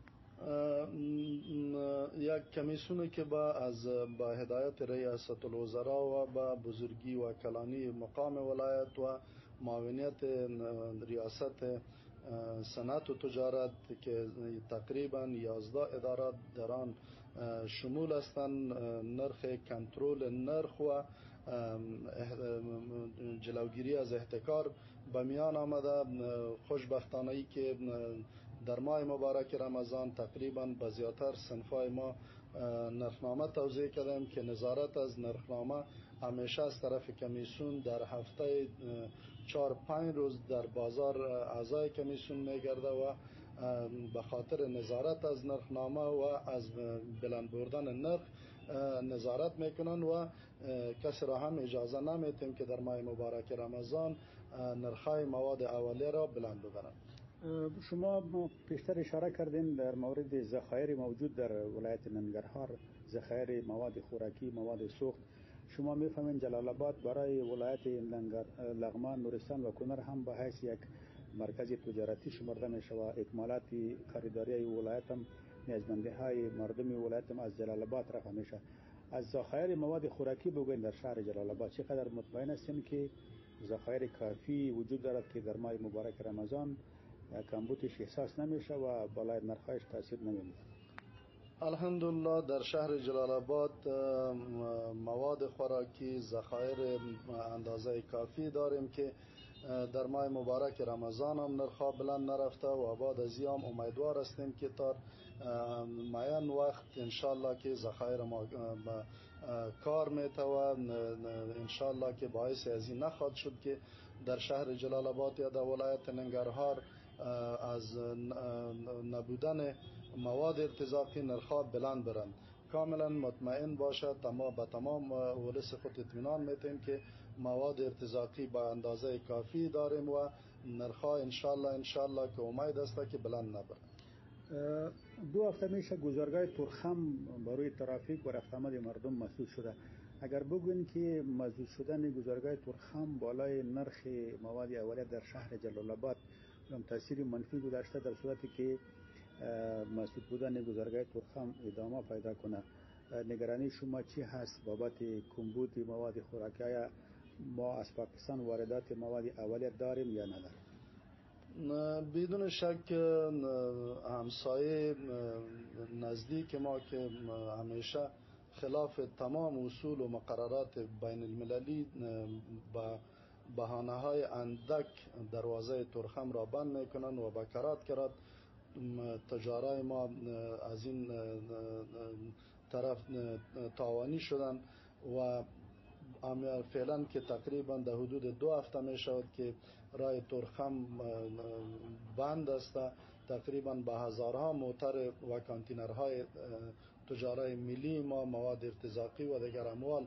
یک کمیسیونی که با از با هدایت ریاست الوزراء و با بزرگی و کلانی مقام ولایت و معاونیت ریاست صنعت و تجارت که تقریبا یازده ادارات در آن شمول هستند، نرخ کنترل نرخ و جلوگیری از احتکار به میان آمده. خوشبختانه ای که در ماه مبارک رمضان تقریبا به زیادتر صنفای ما نرخنامه توزیع کردیم که نظارت از نرخنامه همیشه از طرف کمیسیون در هفته چهار پنج روز در بازار اعضای کمیسیون میگرده و به خاطر نظارت از نرخنامه و از بلند بردن نرخ نظارت میکنن و کسی را هم اجازه نمیتیم که در ماه مبارک رمضان نرخ‌های مواد اولیه را بلند ببرند. شما پیشتر اشاره کردین در مورد ذخایر موجود در ولایت ننگرهار، ذخایر مواد خوراکی، مواد سوخت. شما میفهمین جلال آباد برای ولایت لغمان، نورستان و کنر هم به حیث یک مرکز تجارتی شمرده میشه و اکمالات خریداری ولایت هم نیازمندی های مردم ولایت هم از جلال آباد رفع میشه. از ذخایر مواد خوراکی بگوین در شهر جلال آباد چقدر مطمئن هستین که ذخایر کافی وجود دارد که در ماه مبارک رمضان کمبودش احساس نمیشه و بالای نرخش تاثیر نمیده؟ الحمدلله در شهر جلال آباد مواد خوراکی ذخایر اندازه کافی داریم که در ماه مبارک رمضان هم نرخ بلند نرفته و بعد از این هم امیدوار هستیم که تا معین وقت انشالله که ذخایر ما کار میته و انشالله که باعث از این نخواهد شد که در شهر جلال آباد یا در ولایت ننگرهار از نبودن مواد ارتزاقی نرخ‌ها بلند برند. کاملا مطمئن باشد تمام به تمام ولس خود اطمینان میتیم که مواد ارتزاقی با اندازه کافی داریم و نرخ‌ها انشالله انشالله که امید است که بلند نبرند. دو هفته میشه گذرگاه ترخم برای ترافیک و رفت آمد مردم مسدود شده. اگر بگوین که مسدود شدن گذرگاه ترخم بالای نرخ مواد اولیه در شهر جلال آباد هم تاثیر منفی گذاشته، در صورتی که مسدود بودن گذرگاه ترخم ادامه پیدا کنه، نگرانی شما چی هست بابت کمبود مواد خوراکی؟ ما از پاکستان واردات مواد اولیه داریم یا نداریم؟ بدون شک همسایه نزدیک ما که همیشه خلاف تمام اصول و مقررات بین المللی با بهانه های اندک دروازه ترخم را بند میکنن و با کرات کرات تجارای ما از این طرف تاوانی شدن و فعلا که تقریبا در حدود دو هفته می شود که راه ترخم بند است. تقریبا به هزارها موتر و کانتینرهای تجاره ملی ما مواد ارتزاقی و دیگر اموال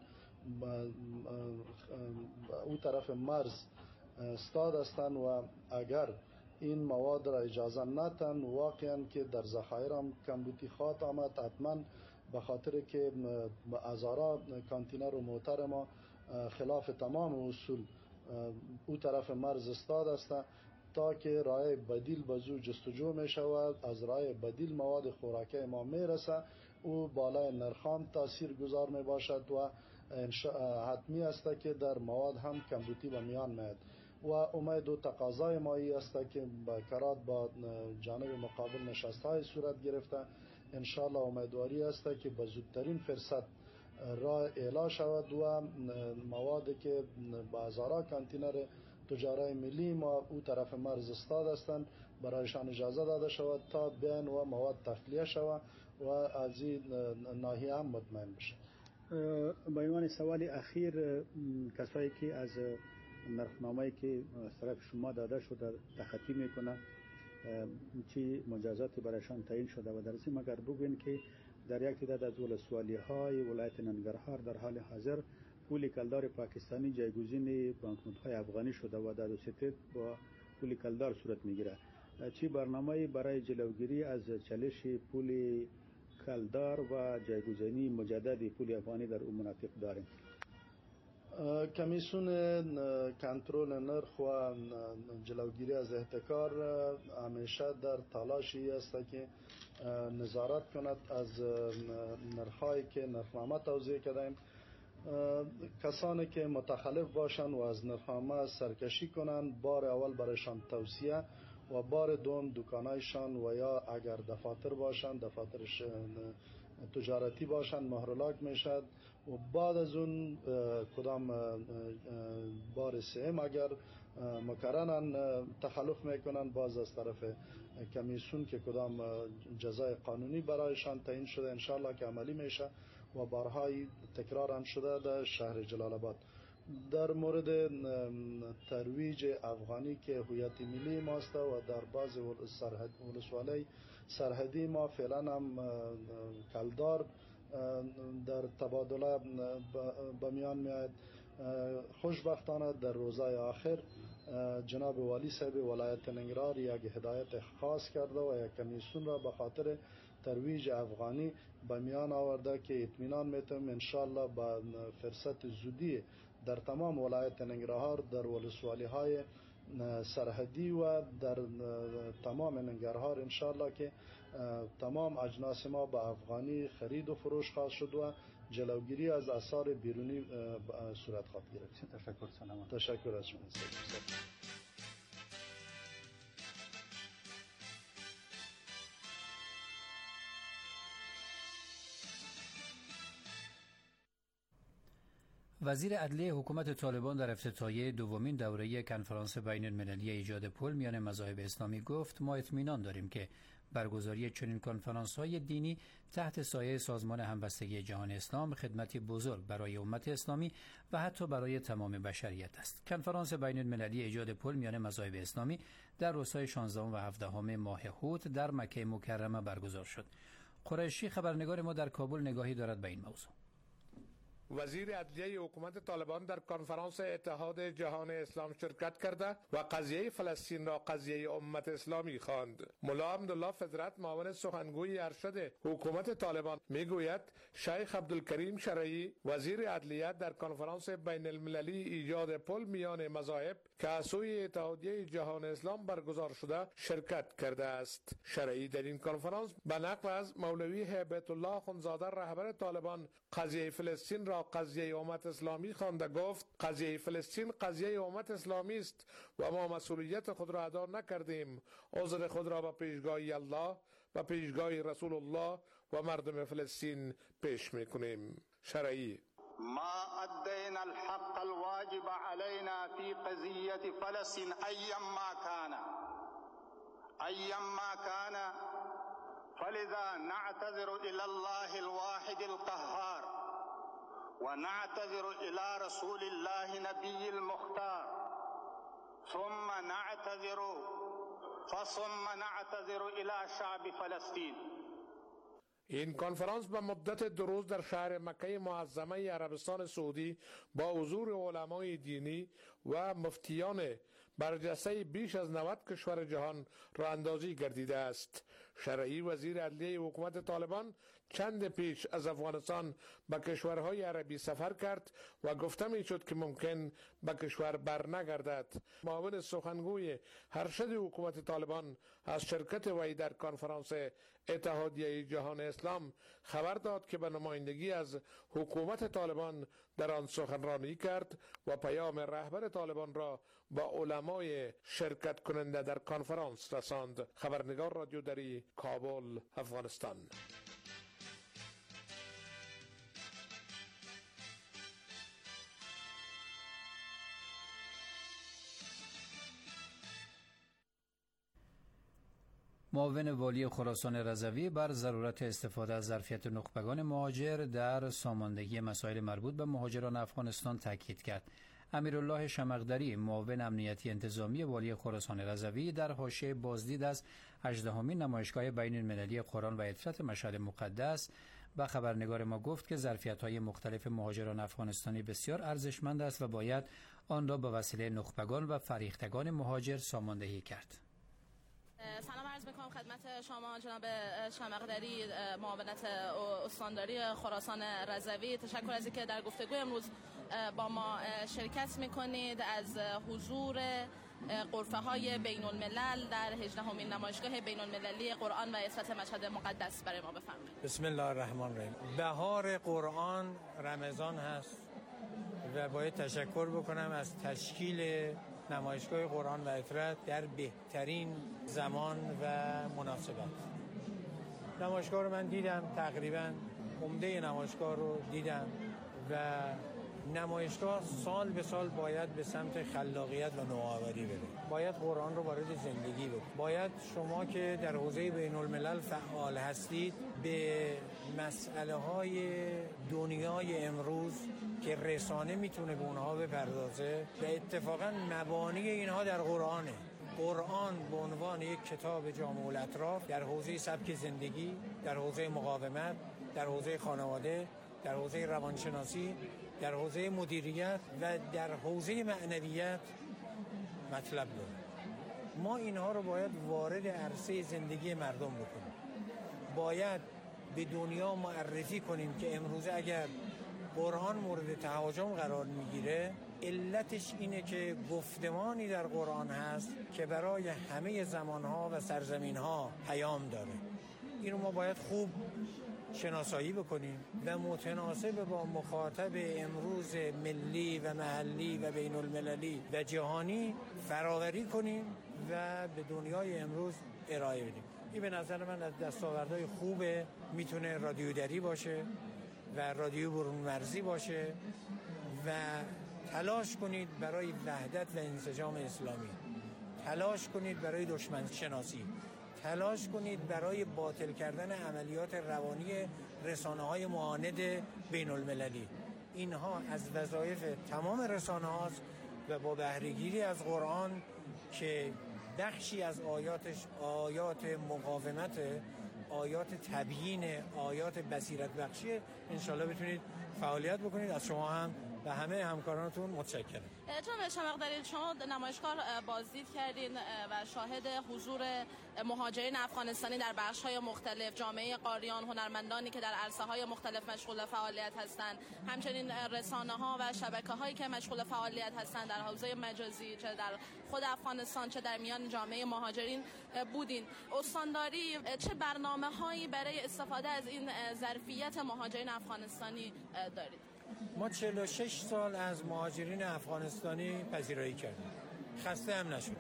او طرف مرز استاد هستند و اگر این مواد را اجازه نتن واقعا که در ذخایر هم کمبودی خواهد آمد، حتما به خاطر که هزارها کانتینر و موتر ما خلاف تمام اصول او طرف مرز استاد است تا که راه بدیل بزو جستجو می شود، از راه بدیل مواد خوراکی ما می رسه، او بالای نرخام تاثیر گذار می باشد و حتمی است که در مواد هم کمبودی به میان میاد و امید و تقاضای مایی است که با کرات با جانب مقابل نشست های صورت گرفته انشالله امیدواری است که به زودترین فرصت راه اعلا شود و مواد که با هزارها کانتینر تجاره ملی ما او طرف مرز استاد هستند برایشان اجازه داده شود تا بیان و مواد تخلیه شود و از این ناحیه هم مطمئن بشه. با عنوان سوال اخیر، کسایی که از نرخنامه‌ای که از طرف شما داده شده تخطی میکنه چی مجازاتی برایشان تعیین شده و در ضمن اگر بگوین که در یک تعداد از ولسوالی های ولایت ننگرهار در حال حاضر پول کلدار پاکستانی جایگزین بانکنوت های افغانی شده و در دوستیت با پول کلدار صورت میگیره، چی برنامه‌ای برای جلوگیری از چالش پول کلدار و جایگزینی مجدد پول افغانی در اون مناطق داریم؟ کمیسیون کنترل نرخ و جلوگیری از احتکار همیشه در تلاشی است که نظارت کند از نرخ‌هایی که نرخنامه توضیح کردیم، کسانی که متخلف باشند و از نرخنامه سرکشی کنند بار اول برایشان توصیه و بار دوم دکانایشان و یا اگر دفاتر باشند دفاتر تجارتی باشند مهرلاک میشد و بعد از اون کدام بار سوم اگر مکررن تخلف میکنن باز از طرف کمیسیون که کدام جزای قانونی برایشان تعیین شده انشالله که عملی میشه و بارهای تکرار هم شده در شهر جلال آباد. در مورد ترویج افغانی که هویت ملی ماست و در بعض سرحد ولسوالی سرحدی ما فعلا هم کلدار در تبادله به میان میاد. خوشبختانه در روزهای آخر جناب والی صاحب ولایت ننگرهار یک هدایت خاص کرده و یک کمیسیون را به خاطر ترویج افغانی به میان آورده که اطمینان میتونم انشالله با فرصت زودی در تمام ولایت ننگرهار در ولسوالی های سرحدی و در تمام ننگرهار انشالله که تمام اجناس ما به افغانی خرید و فروش خواهد شد و جلوگیری از آثار بیرونی صورت خواهد گرفت. تشکر سلام. تشکر از شما. وزیر عدلیه حکومت طالبان در افتتاحیه دومین دوره کنفرانس بین المللی ایجاد پل میان مذاهب اسلامی گفت ما اطمینان داریم که برگزاری چنین کنفرانس‌های دینی تحت سایه سازمان همبستگی جهان اسلام خدمتی بزرگ برای امت اسلامی و حتی برای تمام بشریت است. کنفرانس بین المللی ایجاد پل میان مذاهب اسلامی در روزهای شانزدهم و هفدهم ماه هوت در مکه مکرمه برگزار شد. قریشی خبرنگار ما در کابل نگاهی دارد به این موضوع. وزیر عدلیه حکومت طالبان در کنفرانس اتحاد جهان اسلام شرکت کرده و قضیه فلسطین را قضیه امت اسلامی خواند. ملا عبدالله فطرت معاون سخنگوی ارشد حکومت طالبان میگوید شیخ عبدالکریم شرعی وزیر عدلیه در کنفرانس بین المللی ایجاد پل میان مذاهب که از سوی اتحادیه جهان اسلام برگزار شده شرکت کرده است. شرعی در این کنفرانس به نقل از مولوی هیبت الله اخوندزاده رهبر طالبان قضیه فلسطین را قضیه امت اسلامی خوانده گفت قضیه فلسطین قضیه امت اسلامی است و ما مسئولیت خود را ادا نکردیم. عذر خود را به پیشگاه الله و پیشگاه رسول الله و مردم فلسطین پیش میکنیم. شرعی ما ادينا الحق الواجب علينا في قضية فلسطين أيا ما كان أيا ما كان فلذا نعتذر إلى الله الواحد القهار ونعتذر إلى رسول الله نبي المختار ثم نعتذر فثم نعتذر إلى شعب فلسطين. این کنفرانس به مدت دو روز در شهر مکه معظمه عربستان سعودی با حضور علمای دینی و مفتیان برجسته بیش از نود کشور جهان راه اندازی گردیده است. شرعی وزیر عدلیه حکومت طالبان چند پیش از افغانستان به کشورهای عربی سفر کرد و گفته می شد که ممکن به کشور بر نگردد. معاون سخنگوی ارشد حکومت طالبان از شرکت وی در کنفرانس اتحادیه جهان اسلام خبر داد که به نمایندگی از حکومت طالبان در آن سخنرانی کرد و پیام رهبر طالبان را با علمای شرکت کننده در کنفرانس رساند. خبرنگار رادیو دری، کابل، افغانستان. معاون والی خراسان رضوی بر ضرورت استفاده از ظرفیت نخبگان مهاجر در ساماندهی مسائل مربوط به مهاجران افغانستان تاکید کرد. امیرالله شمقدری، معاون امنیتی انتظامی والی خراسان رضوی، در حاشیه بازدید از هجدهمین نمایشگاه بین المللی قرآن و عطرت مشهد مقدس به خبرنگار ما گفت که ظرفیت‌های مختلف مهاجران افغانستانی بسیار ارزشمند است و باید آن را به وسیله نخبگان و فریختگان مهاجر ساماندهی کرد. سلام عرض میکنم خدمت شما جناب شمقدری، معاونت استانداری خراسان رضوی. تشکر از اینکه در گفتگوی امروز با ما شرکت میکنید. از حضور غرفه های بین الملل در هجدهمین نمایشگاه بین المللی قرآن و عطرت مشهد مقدس برای ما بفرمایید. بسم الله الرحمن الرحیم. بهار قرآن رمضان هست و باید تشکر بکنم از تشکیل نمایشگاه قرآن و عطرت در بهترین زمان و مناسبت. نمایشگاه رو من دیدم، تقریبا عمده نمایشگاه رو دیدم و نمایشگاه سال به سال باید به سمت خلاقیت و نوآوری بره. باید قرآن رو وارد زندگی بره. باید شما که در حوزه بین الملل فعال هستید به مسئله های دنیای امروز که رسانه میتونه به اونها بپردازه و اتفاقا مبانی اینها در قرآنه. قرآن به عنوان یک کتاب جامع الاطراف در حوزه سبک زندگی، در حوزه مقاومت، در حوزه خانواده، در حوزه روانشناسی، در حوزه مدیریت و در حوزه معنویت مطلب داره. ما اینها رو باید وارد عرصه زندگی مردم بکنیم. باید به دنیا معرفی کنیم که امروز اگر قرآن مورد تهاجم قرار میگیره، علتش اینه که گفتمانی در قرآن هست که برای همه زمانها و سرزمینها پیام داره. اینو ما باید خوب شناسایی بکنیم و متناسب با مخاطب امروز ملی و محلی و بین المللی و جهانی فراوری کنیم و به دنیای امروز ارائه بدیم. این به نظر من از دستاوردهای خوبه. میتونه رادیو دری باشه و رادیو برون مرزی باشه و تلاش کنید برای وحدت و انسجام اسلامی. تلاش کنید برای دشمن شناسی. تلاش کنید برای باطل کردن عملیات روانی رسانه‌های معاند بین المللی. اینها از وظایف تمام رسانه هاست و با بهره‌گیری از قرآن که بخشی از آیاتش آیات مقاومت، آیات تبیین، آیات بصیرت بخشی، انشالله بتونید فعالیت بکنید. از شما هم و همه همکارانتون متشکرم. جناب شمقدری، شما نمایشگاه بازدید کردین و شاهد حضور مهاجرین افغانستانی در بخش‌های مختلف، جامعه قاریان، هنرمندانی که در عرصه‌های مختلف مشغول فعالیت هستند، همچنین رسانه‌ها و شبکه‌هایی که مشغول فعالیت هستند در حوزه مجازی، چه در خود افغانستان چه در میان جامعه مهاجرین بودین. استانداری چه برنامه‌هایی برای استفاده از این ظرفیت مهاجرین افغانستانی دارید؟ ما چهل و شش سال از مهاجرین افغانستانی پذیرایی کردیم. خسته هم نشدیم.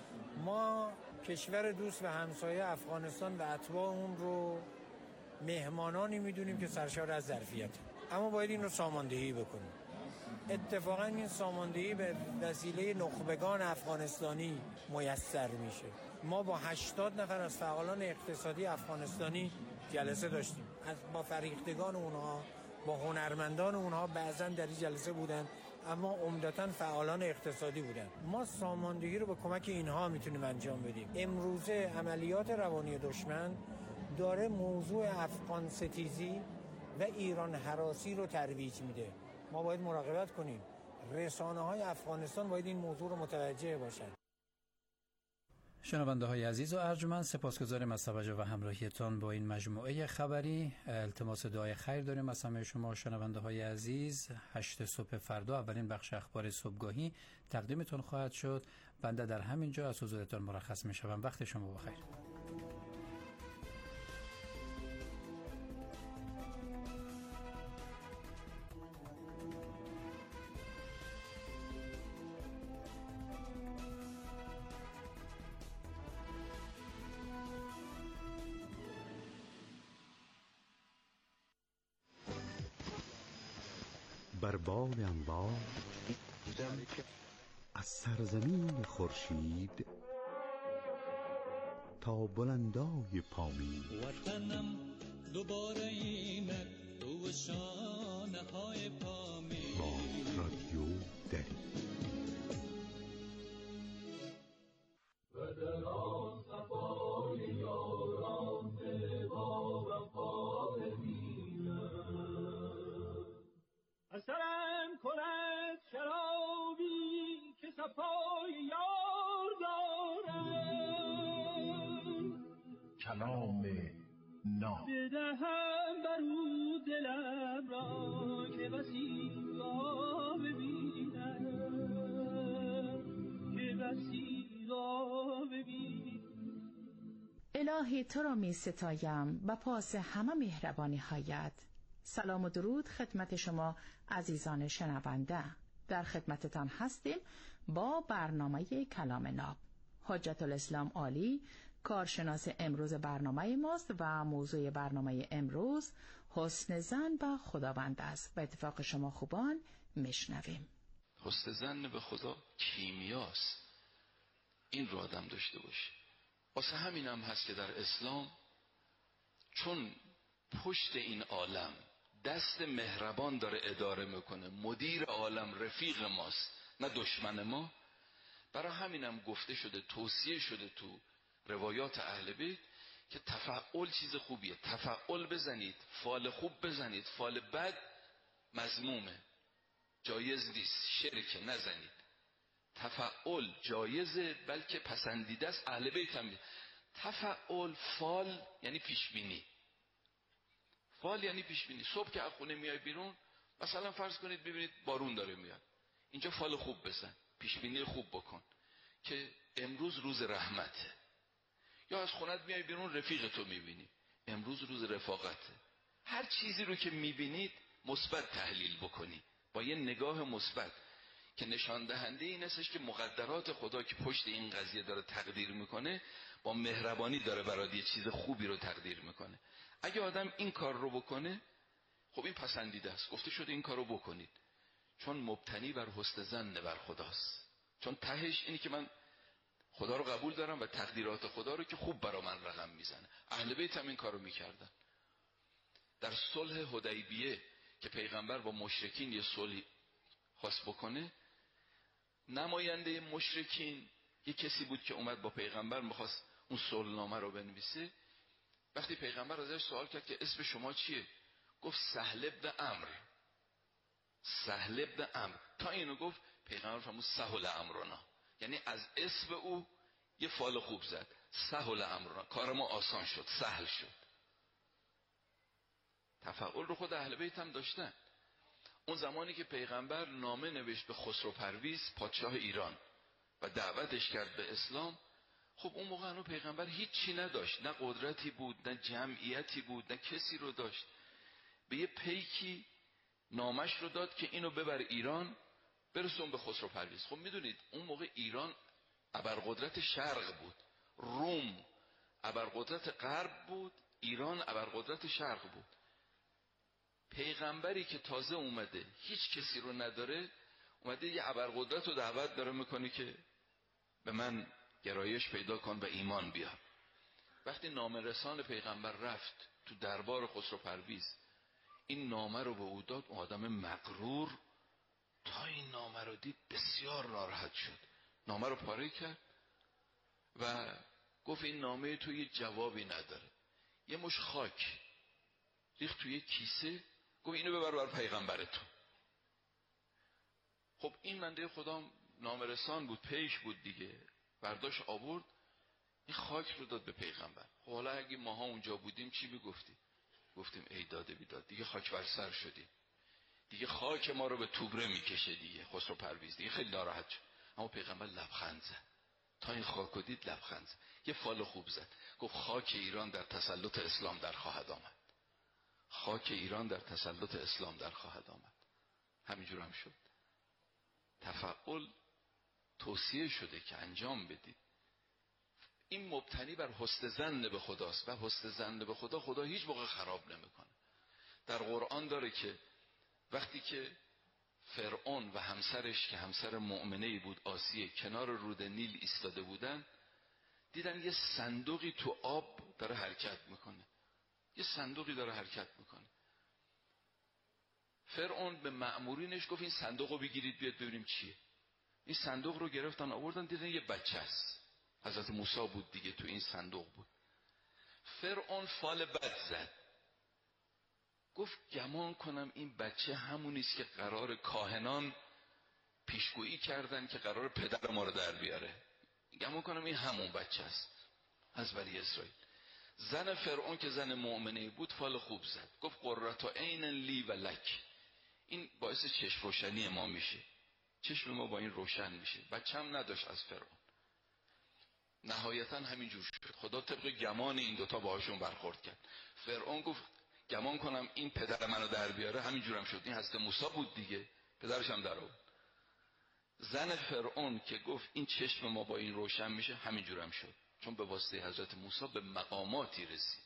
ما کشور دوست و همسایه افغانستان و اتباع اون رو مهمانانی میدونیم که سرشار از ظرفیت، اما باید این رو ساماندهی بکنیم. اتفاقا این ساماندهی به وسیله نخبگان افغانستانی میسر میشه. ما با هشتاد نفر از فعالان اقتصادی افغانستانی جلسه داشتیم، از با فریختگان اونها، با هنرمندان اونها بعضن در این جلسه بودن، اما عمدتاً فعالان اقتصادی بودن. ما ساماندهی رو با کمک اینها میتونیم انجام بدیم. امروزه عملیات روانی دشمن داره موضوع افغان ستیزی و ایران هراسی رو ترویج میده. ما باید مراقبت کنیم. رسانه های افغانستان باید این موضوع رو متوجه باشند. شنونده های عزیز و ارجمند، سپاسگزاریم از توجه و همراهیتان با این مجموعه خبری. التماس دعای خیر داریم از همه شما شنونده های عزیز. هشت صبح فردا اولین بخش اخبار صبحگاهی تقدیمتون خواهد شد. بنده در همین جا از حضورتان مرخص می شوم. وقت شما بخیر. بر بال انوار از سرزمین خورشید تا بلندای پامین، وطنم دوباره اینک تو شانه های پامین. با رادیو دری بدران صفای یاران با وفا اثرم کند شرابی که صفای یار دارم، کلام ناب بدهم بر او دلم را که بسی را ببینم، که بسی را ببینم. الهی تو را می ستایم و پاس همه مهربانی هایت. سلام و درود خدمت شما عزیزان شنونده. در خدمتتان هستیم با برنامه کلام ناب. حجت الاسلام عالی کارشناس امروز برنامه ماست و موضوع برنامه امروز حسن ظن به خداوند است. به اتفاق شما خوبان میشنویم. حسن ظن به خدا کیمیاست، این رو آدم داشته باشه. واسه همین هم هست که در اسلام چون پشت این عالم دست مهربان داره اداره میکنه، مدیر عالم رفیق ماست نه دشمن ما، برای همینم گفته شده، توصیه شده تو روایات اهل بیت که تفعول چیز خوبیه. تفعول بزنید، فال خوب بزنید، فال بد مذمومه، جایز نیست. شرک نزنید. تفعول جایزه بلکه پسندیده است. اهل بیت هم تفعول فال یعنی پیشبینی. فال یعنی پیشبینی. صبح که از خونه میای بیرون، مثلا فرض کنید ببینید بارون داره میاد، اینجا فال خوب بزن، پیشبینی خوب بکن که امروز روز رحمته. یا از خونت میای بیرون رفیق تو میبینی، امروز روز رفاقته. هر چیزی رو که میبینید مثبت تحلیل بکنی با یه نگاه مثبت که نشان دهنده این استش که مقدرات خدا که پشت این قضیه داره تقدیر میکنه با مهربانی داره برای یه چیز خوبی رو تقدیر میکنه. اگه آدم این کار رو بکنه، خب این پسندیده است، گفته شده این کار رو بکنید، چون مبتنی بر حسن ظن بر خداست. چون تهش اینی که من خدا رو قبول دارم و تقدیرات خدا رو که خوب برا من رقم میزنه. اهل بیت هم این کار رو میکردن. در صلح حدیبیه که پیغمبر با مشرکین یه صلح خواست بکنه، نماینده مشرکین یه کسی بود که اومد با پیغمبر میخواست اون صلحنامه رو بنویسه. وقتی پیغمبر ازش سوال کرد که اسم شما چیه، گفت سهل ابن عمرو. سهل ابن عمرو. تا اینو گفت پیغمبر فرمود سهل امرنا، یعنی از اسم او یه فال خوب زد. سهل امرنا، کار ما آسان شد، سهل شد. تفعول رو خود اهل بیت هم داشتن. اون زمانی که پیغمبر نامه نوشت به خسرو پرویز پادشاه ایران و دعوتش کرد به اسلام، خب اون موقع هنوز پیغمبر هیچی نداشت، نه قدرتی بود، نه جمعیتی بود، نه کسی رو داشت. به یه پیکی نامش رو داد که اینو ببر ایران برسون به خسرو پرویز. خب میدونید اون موقع ایران ابرقدرت شرق بود، روم ابرقدرت غرب بود، ایران ابرقدرت شرق بود. پیغمبری که تازه اومده هیچ کسی رو نداره، اومده یه ابرقدرت رو دعوت داره میکنه که به من گرایش پیدا کن و ایمان بیار. وقتی نامه رسان پیغمبر رفت تو دربار خسرو پرویز، این نامه رو به او داد، اون آدم مغرور تا این نامه رو دید بسیار ناراحت شد، نامه رو پاره کرد و گفت این نامه تو یه جوابی نداره. یه مش خاک ریخت توی کیسه، گفت اینو ببر بر پیغمبرتون. خب این بنده خدا نامرسان بود، پیش بود دیگه، برداشت آورد این خاک رو داد به پیغمبر. خب حالا اگه ماها اونجا بودیم چی میگفتیم؟ گفتیم ای داده بیداد، دیگه خاک بر سر شدیم، دیگه خاک ما رو به توبره میکشه دیگه. خسرو پرویز دیگه خیلی ناراحت شد، اما پیغمبر لبخند زد. تا این خاک رو دید لبخند زد، یه فال خوب زد، گفت خاک ایران در تسلط اسلام در خواهد آمد. خاک ایران در تسلط اسلام در خواهد آمد. همینجور هم شد. تفعل توصیه شده که انجام بدید. این مبتنی بر حسن ظن به خداست و حسن ظن به خدا خدا هیچ موقع خراب نمیکنه. در قرآن داره که وقتی که فرعون و همسرش که همسر مؤمنه‌ای بود آسیه کنار رود نیل ایستاده بودن، دیدن یه صندوقی تو آب داره حرکت میکنه، یه صندوقی داره حرکت میکنه. فرعون به مأمورینش گفت این صندوق رو بگیرید بیاد ببینیم چیه. این صندوق رو گرفتن آوردن، دیدن یه بچه است، حضرت موسی بود دیگه، تو این صندوق بود. فرعون فال بد زد، گفت گمان کنم این بچه همونیست که قرار کاهنان پیشگویی کردن که قرار پدر ما رو در بیاره، گمان کنم این همون بچه است از بنی اسرائیل. زن فرعون که زن مؤمنه بود فال خوب زد، گفت قرة عین لی و لک، این باعث چشم روشنی ما میشه، چشم ما با این روشن میشه. بچه هم نداشت از فرعون. نهایتا همینجور شد، خدا طبق گمان این دوتا باهاشون برخورد کرد. فرعون گفت گمان کنم این پدر منو در بیاره، همینجورم شد، این حضرت موسی بود دیگه، پدرش هم در آورد. زن فرعون که گفت این چشم ما با این روشن میشه، همینجورم شد، چون به واسطه حضرت موسی به مقاماتی رسید.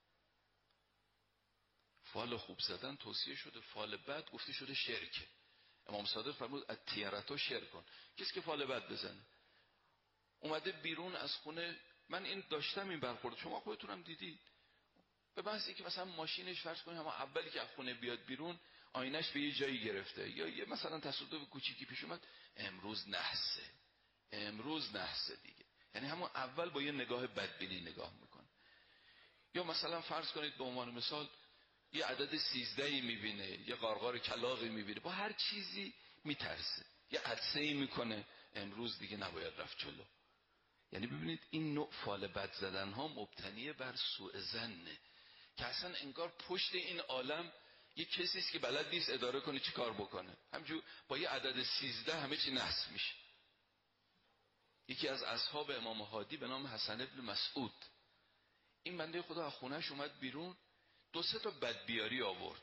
فال خوب زدن توصیه شده، فال بد گفته شده شرکه. امام صادق فرمود الطیرة شرکن، کسی که فال بد بزنه. اومده بیرون از خونه، من این داشتم این برخورد، شما خودتونم دیدید، به بحثی که مثلا ماشینش فرض کنید اما اولی که از خونه بیاد بیرون آینش به یه جایی گرفته یا یه مثلا تصادف کوچیکی پیش اومد، امروز نحسه، امروز نحسه دیگه، یعنی همون اول با یه نگاه بدبینی نگاه میکنه. یا مثلا فرض کنید به عنوان مثال یه عدد سیزدهی میبینه، یه قارقار کلاغی میبینه، با هر چیزی میترسه، یه عدسه‌ای میکنه، امروز دیگه نباید رفت جلو. یعنی ببینید این نوع فال بد زدن ها مبتنی بر سوء ظنه که اصلا انگار پشت این عالم یه کسی است که بلد نیست اداره کنه چی کار بکنه، همجور با یه عدد سیزده همه چی نحس میشه. یکی از اصحاب امام هادی به نام حسن ابن مسعود، این بنده خدا از خونهش اومد بیرون، دو سه تا بدبیاری آورد،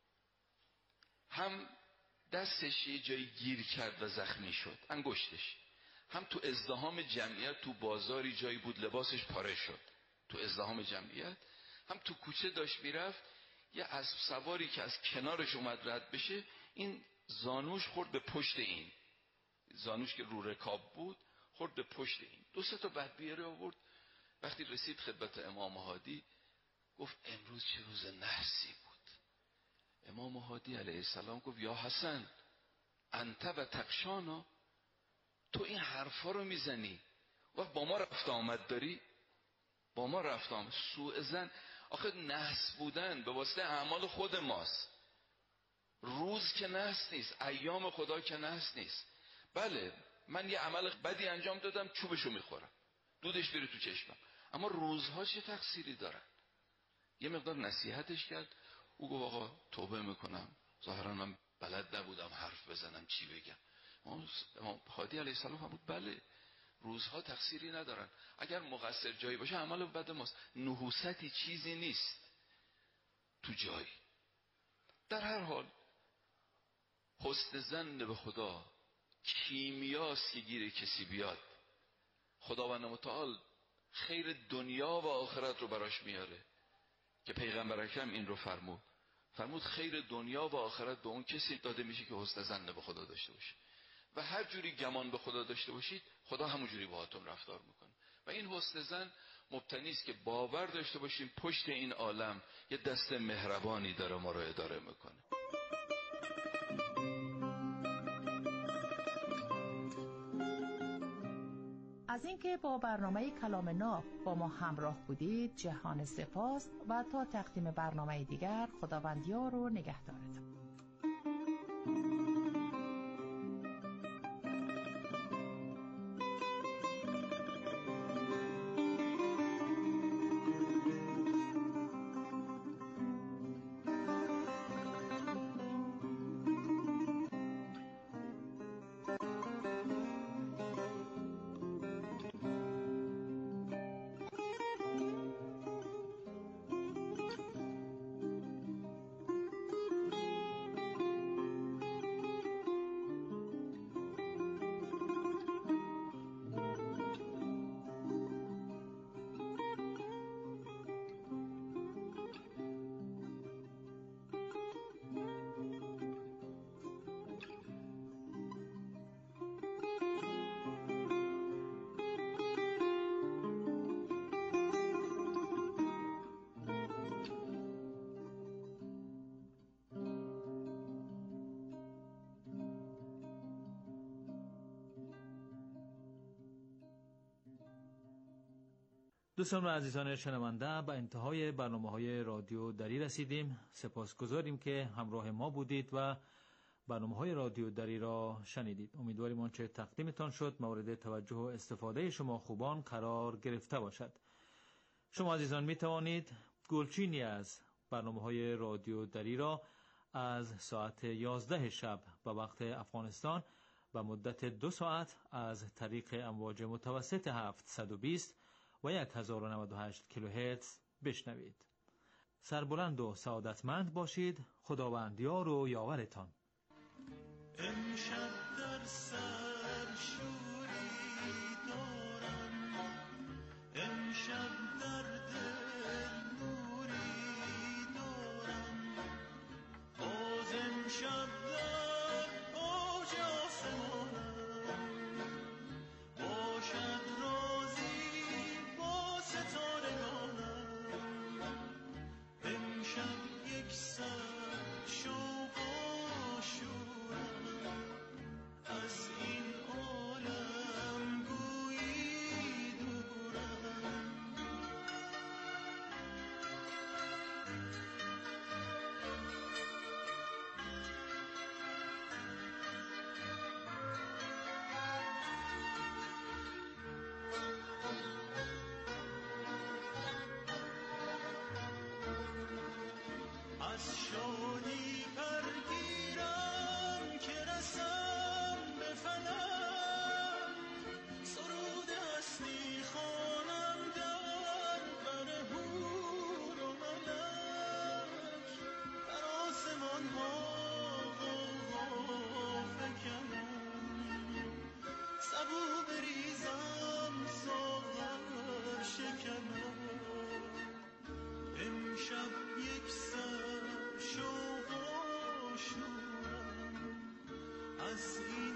هم دستش یه جایی گیر کرد و زخمی شد انگشتش، هم تو ازدحام جمعیت تو بازاری جایی بود لباسش پاره شد تو ازدحام جمعیت، هم تو کوچه داشت میرفت، یه اسب سواری که از کنارش اومد رد بشه، این زانوش خورد به پشت این، زانوش که رو رکاب بود خورد به پشت این. دو سه تا بدبیاری آورد. وقتی رسید خدمت امام هادی گفت امروز چه روز نحسی بود. امام هادی علیه السلام گفت یا حسن انت و تقشانا، تو این حرفا رو میزنی و با ما رفت آمد داری، با ما رفت آمد. سوء ظن، آخه نحس بودن به واسطه اعمال خود ماست. روز که نحس نیست، ایام خدا که نحس نیست. بله من یه عمل بدی انجام دادم، چوبشو میخورم، دودش بره تو چشمم، اما روزها چه تقصیری دارن؟ یه مقدار نصیحتش کرد، او گفت آقا توبه میکنم، ظاهرا من بلد نبودم حرف بزنم چی بگم. امام هادی علیه السلام هم بود بله روزها تقصیری ندارن، اگر مقصر جایی باشه عمل بد ماست، نحوستی چیزی نیست تو جایی. در هر حال حسن ظن به خدا کیمیاست که گیر کسی بیاد، خداوند متعال خیر دنیا و آخرت رو براش میاره که پیغمبر اکرم این رو فرمود، فرمود خیر دنیا و آخرت به اون کسی داده میشه که حسن ظن به خدا داشته باشه و هر جوری گمان به خدا داشته باشید خدا همون جوری باهاتون رفتار میکنه. و این حسن ظن مبتنی است که باور داشته باشیم پشت این عالم یه دست مهربانی داره ما رو اداره میکنه. از اینکه با برنامه کلام ناب با ما همراه بودید جهان سپاس و تا تقدیم برنامه دیگر خداوندیار و نگهدارتان. دوستان و عزیزان شنونده، به انتهای برنامه‌های رادیو دری رسیدیم. سپاسگزاریم که همراه ما بودید و برنامه‌های رادیو دری را شنیدید. امیدواریم آنچه تقدیمتان شد مورد توجه و استفاده شما خوبان قرار گرفته باشد. شما عزیزان می توانید گلچینی از برنامه‌های رادیو دری را از ساعت یازده شب به وقت افغانستان به مدت دو ساعت از طریق امواج متوسط هفتصد و بیست و هزار و نود و هشت کیلوهرتز بشنوید. سربلند و سعادتمند باشید. خداوند یار و یاورتان. امشب در سر شوری دارم، امشب در دل نوری دارم، باز امشب در اوج آسمانم، باشد رازی با ستارگانم، امشب یک سر شوق و شورم، از این عالم گویی دورم. از شادی پرگیرم که رسم به فلک، سرود هستی خوانم در بر حور و ملک، در آسمان ها غوغا فکنم، سبو بریزم ساغر شکنم، امشب یک سر شوق و شورم، از این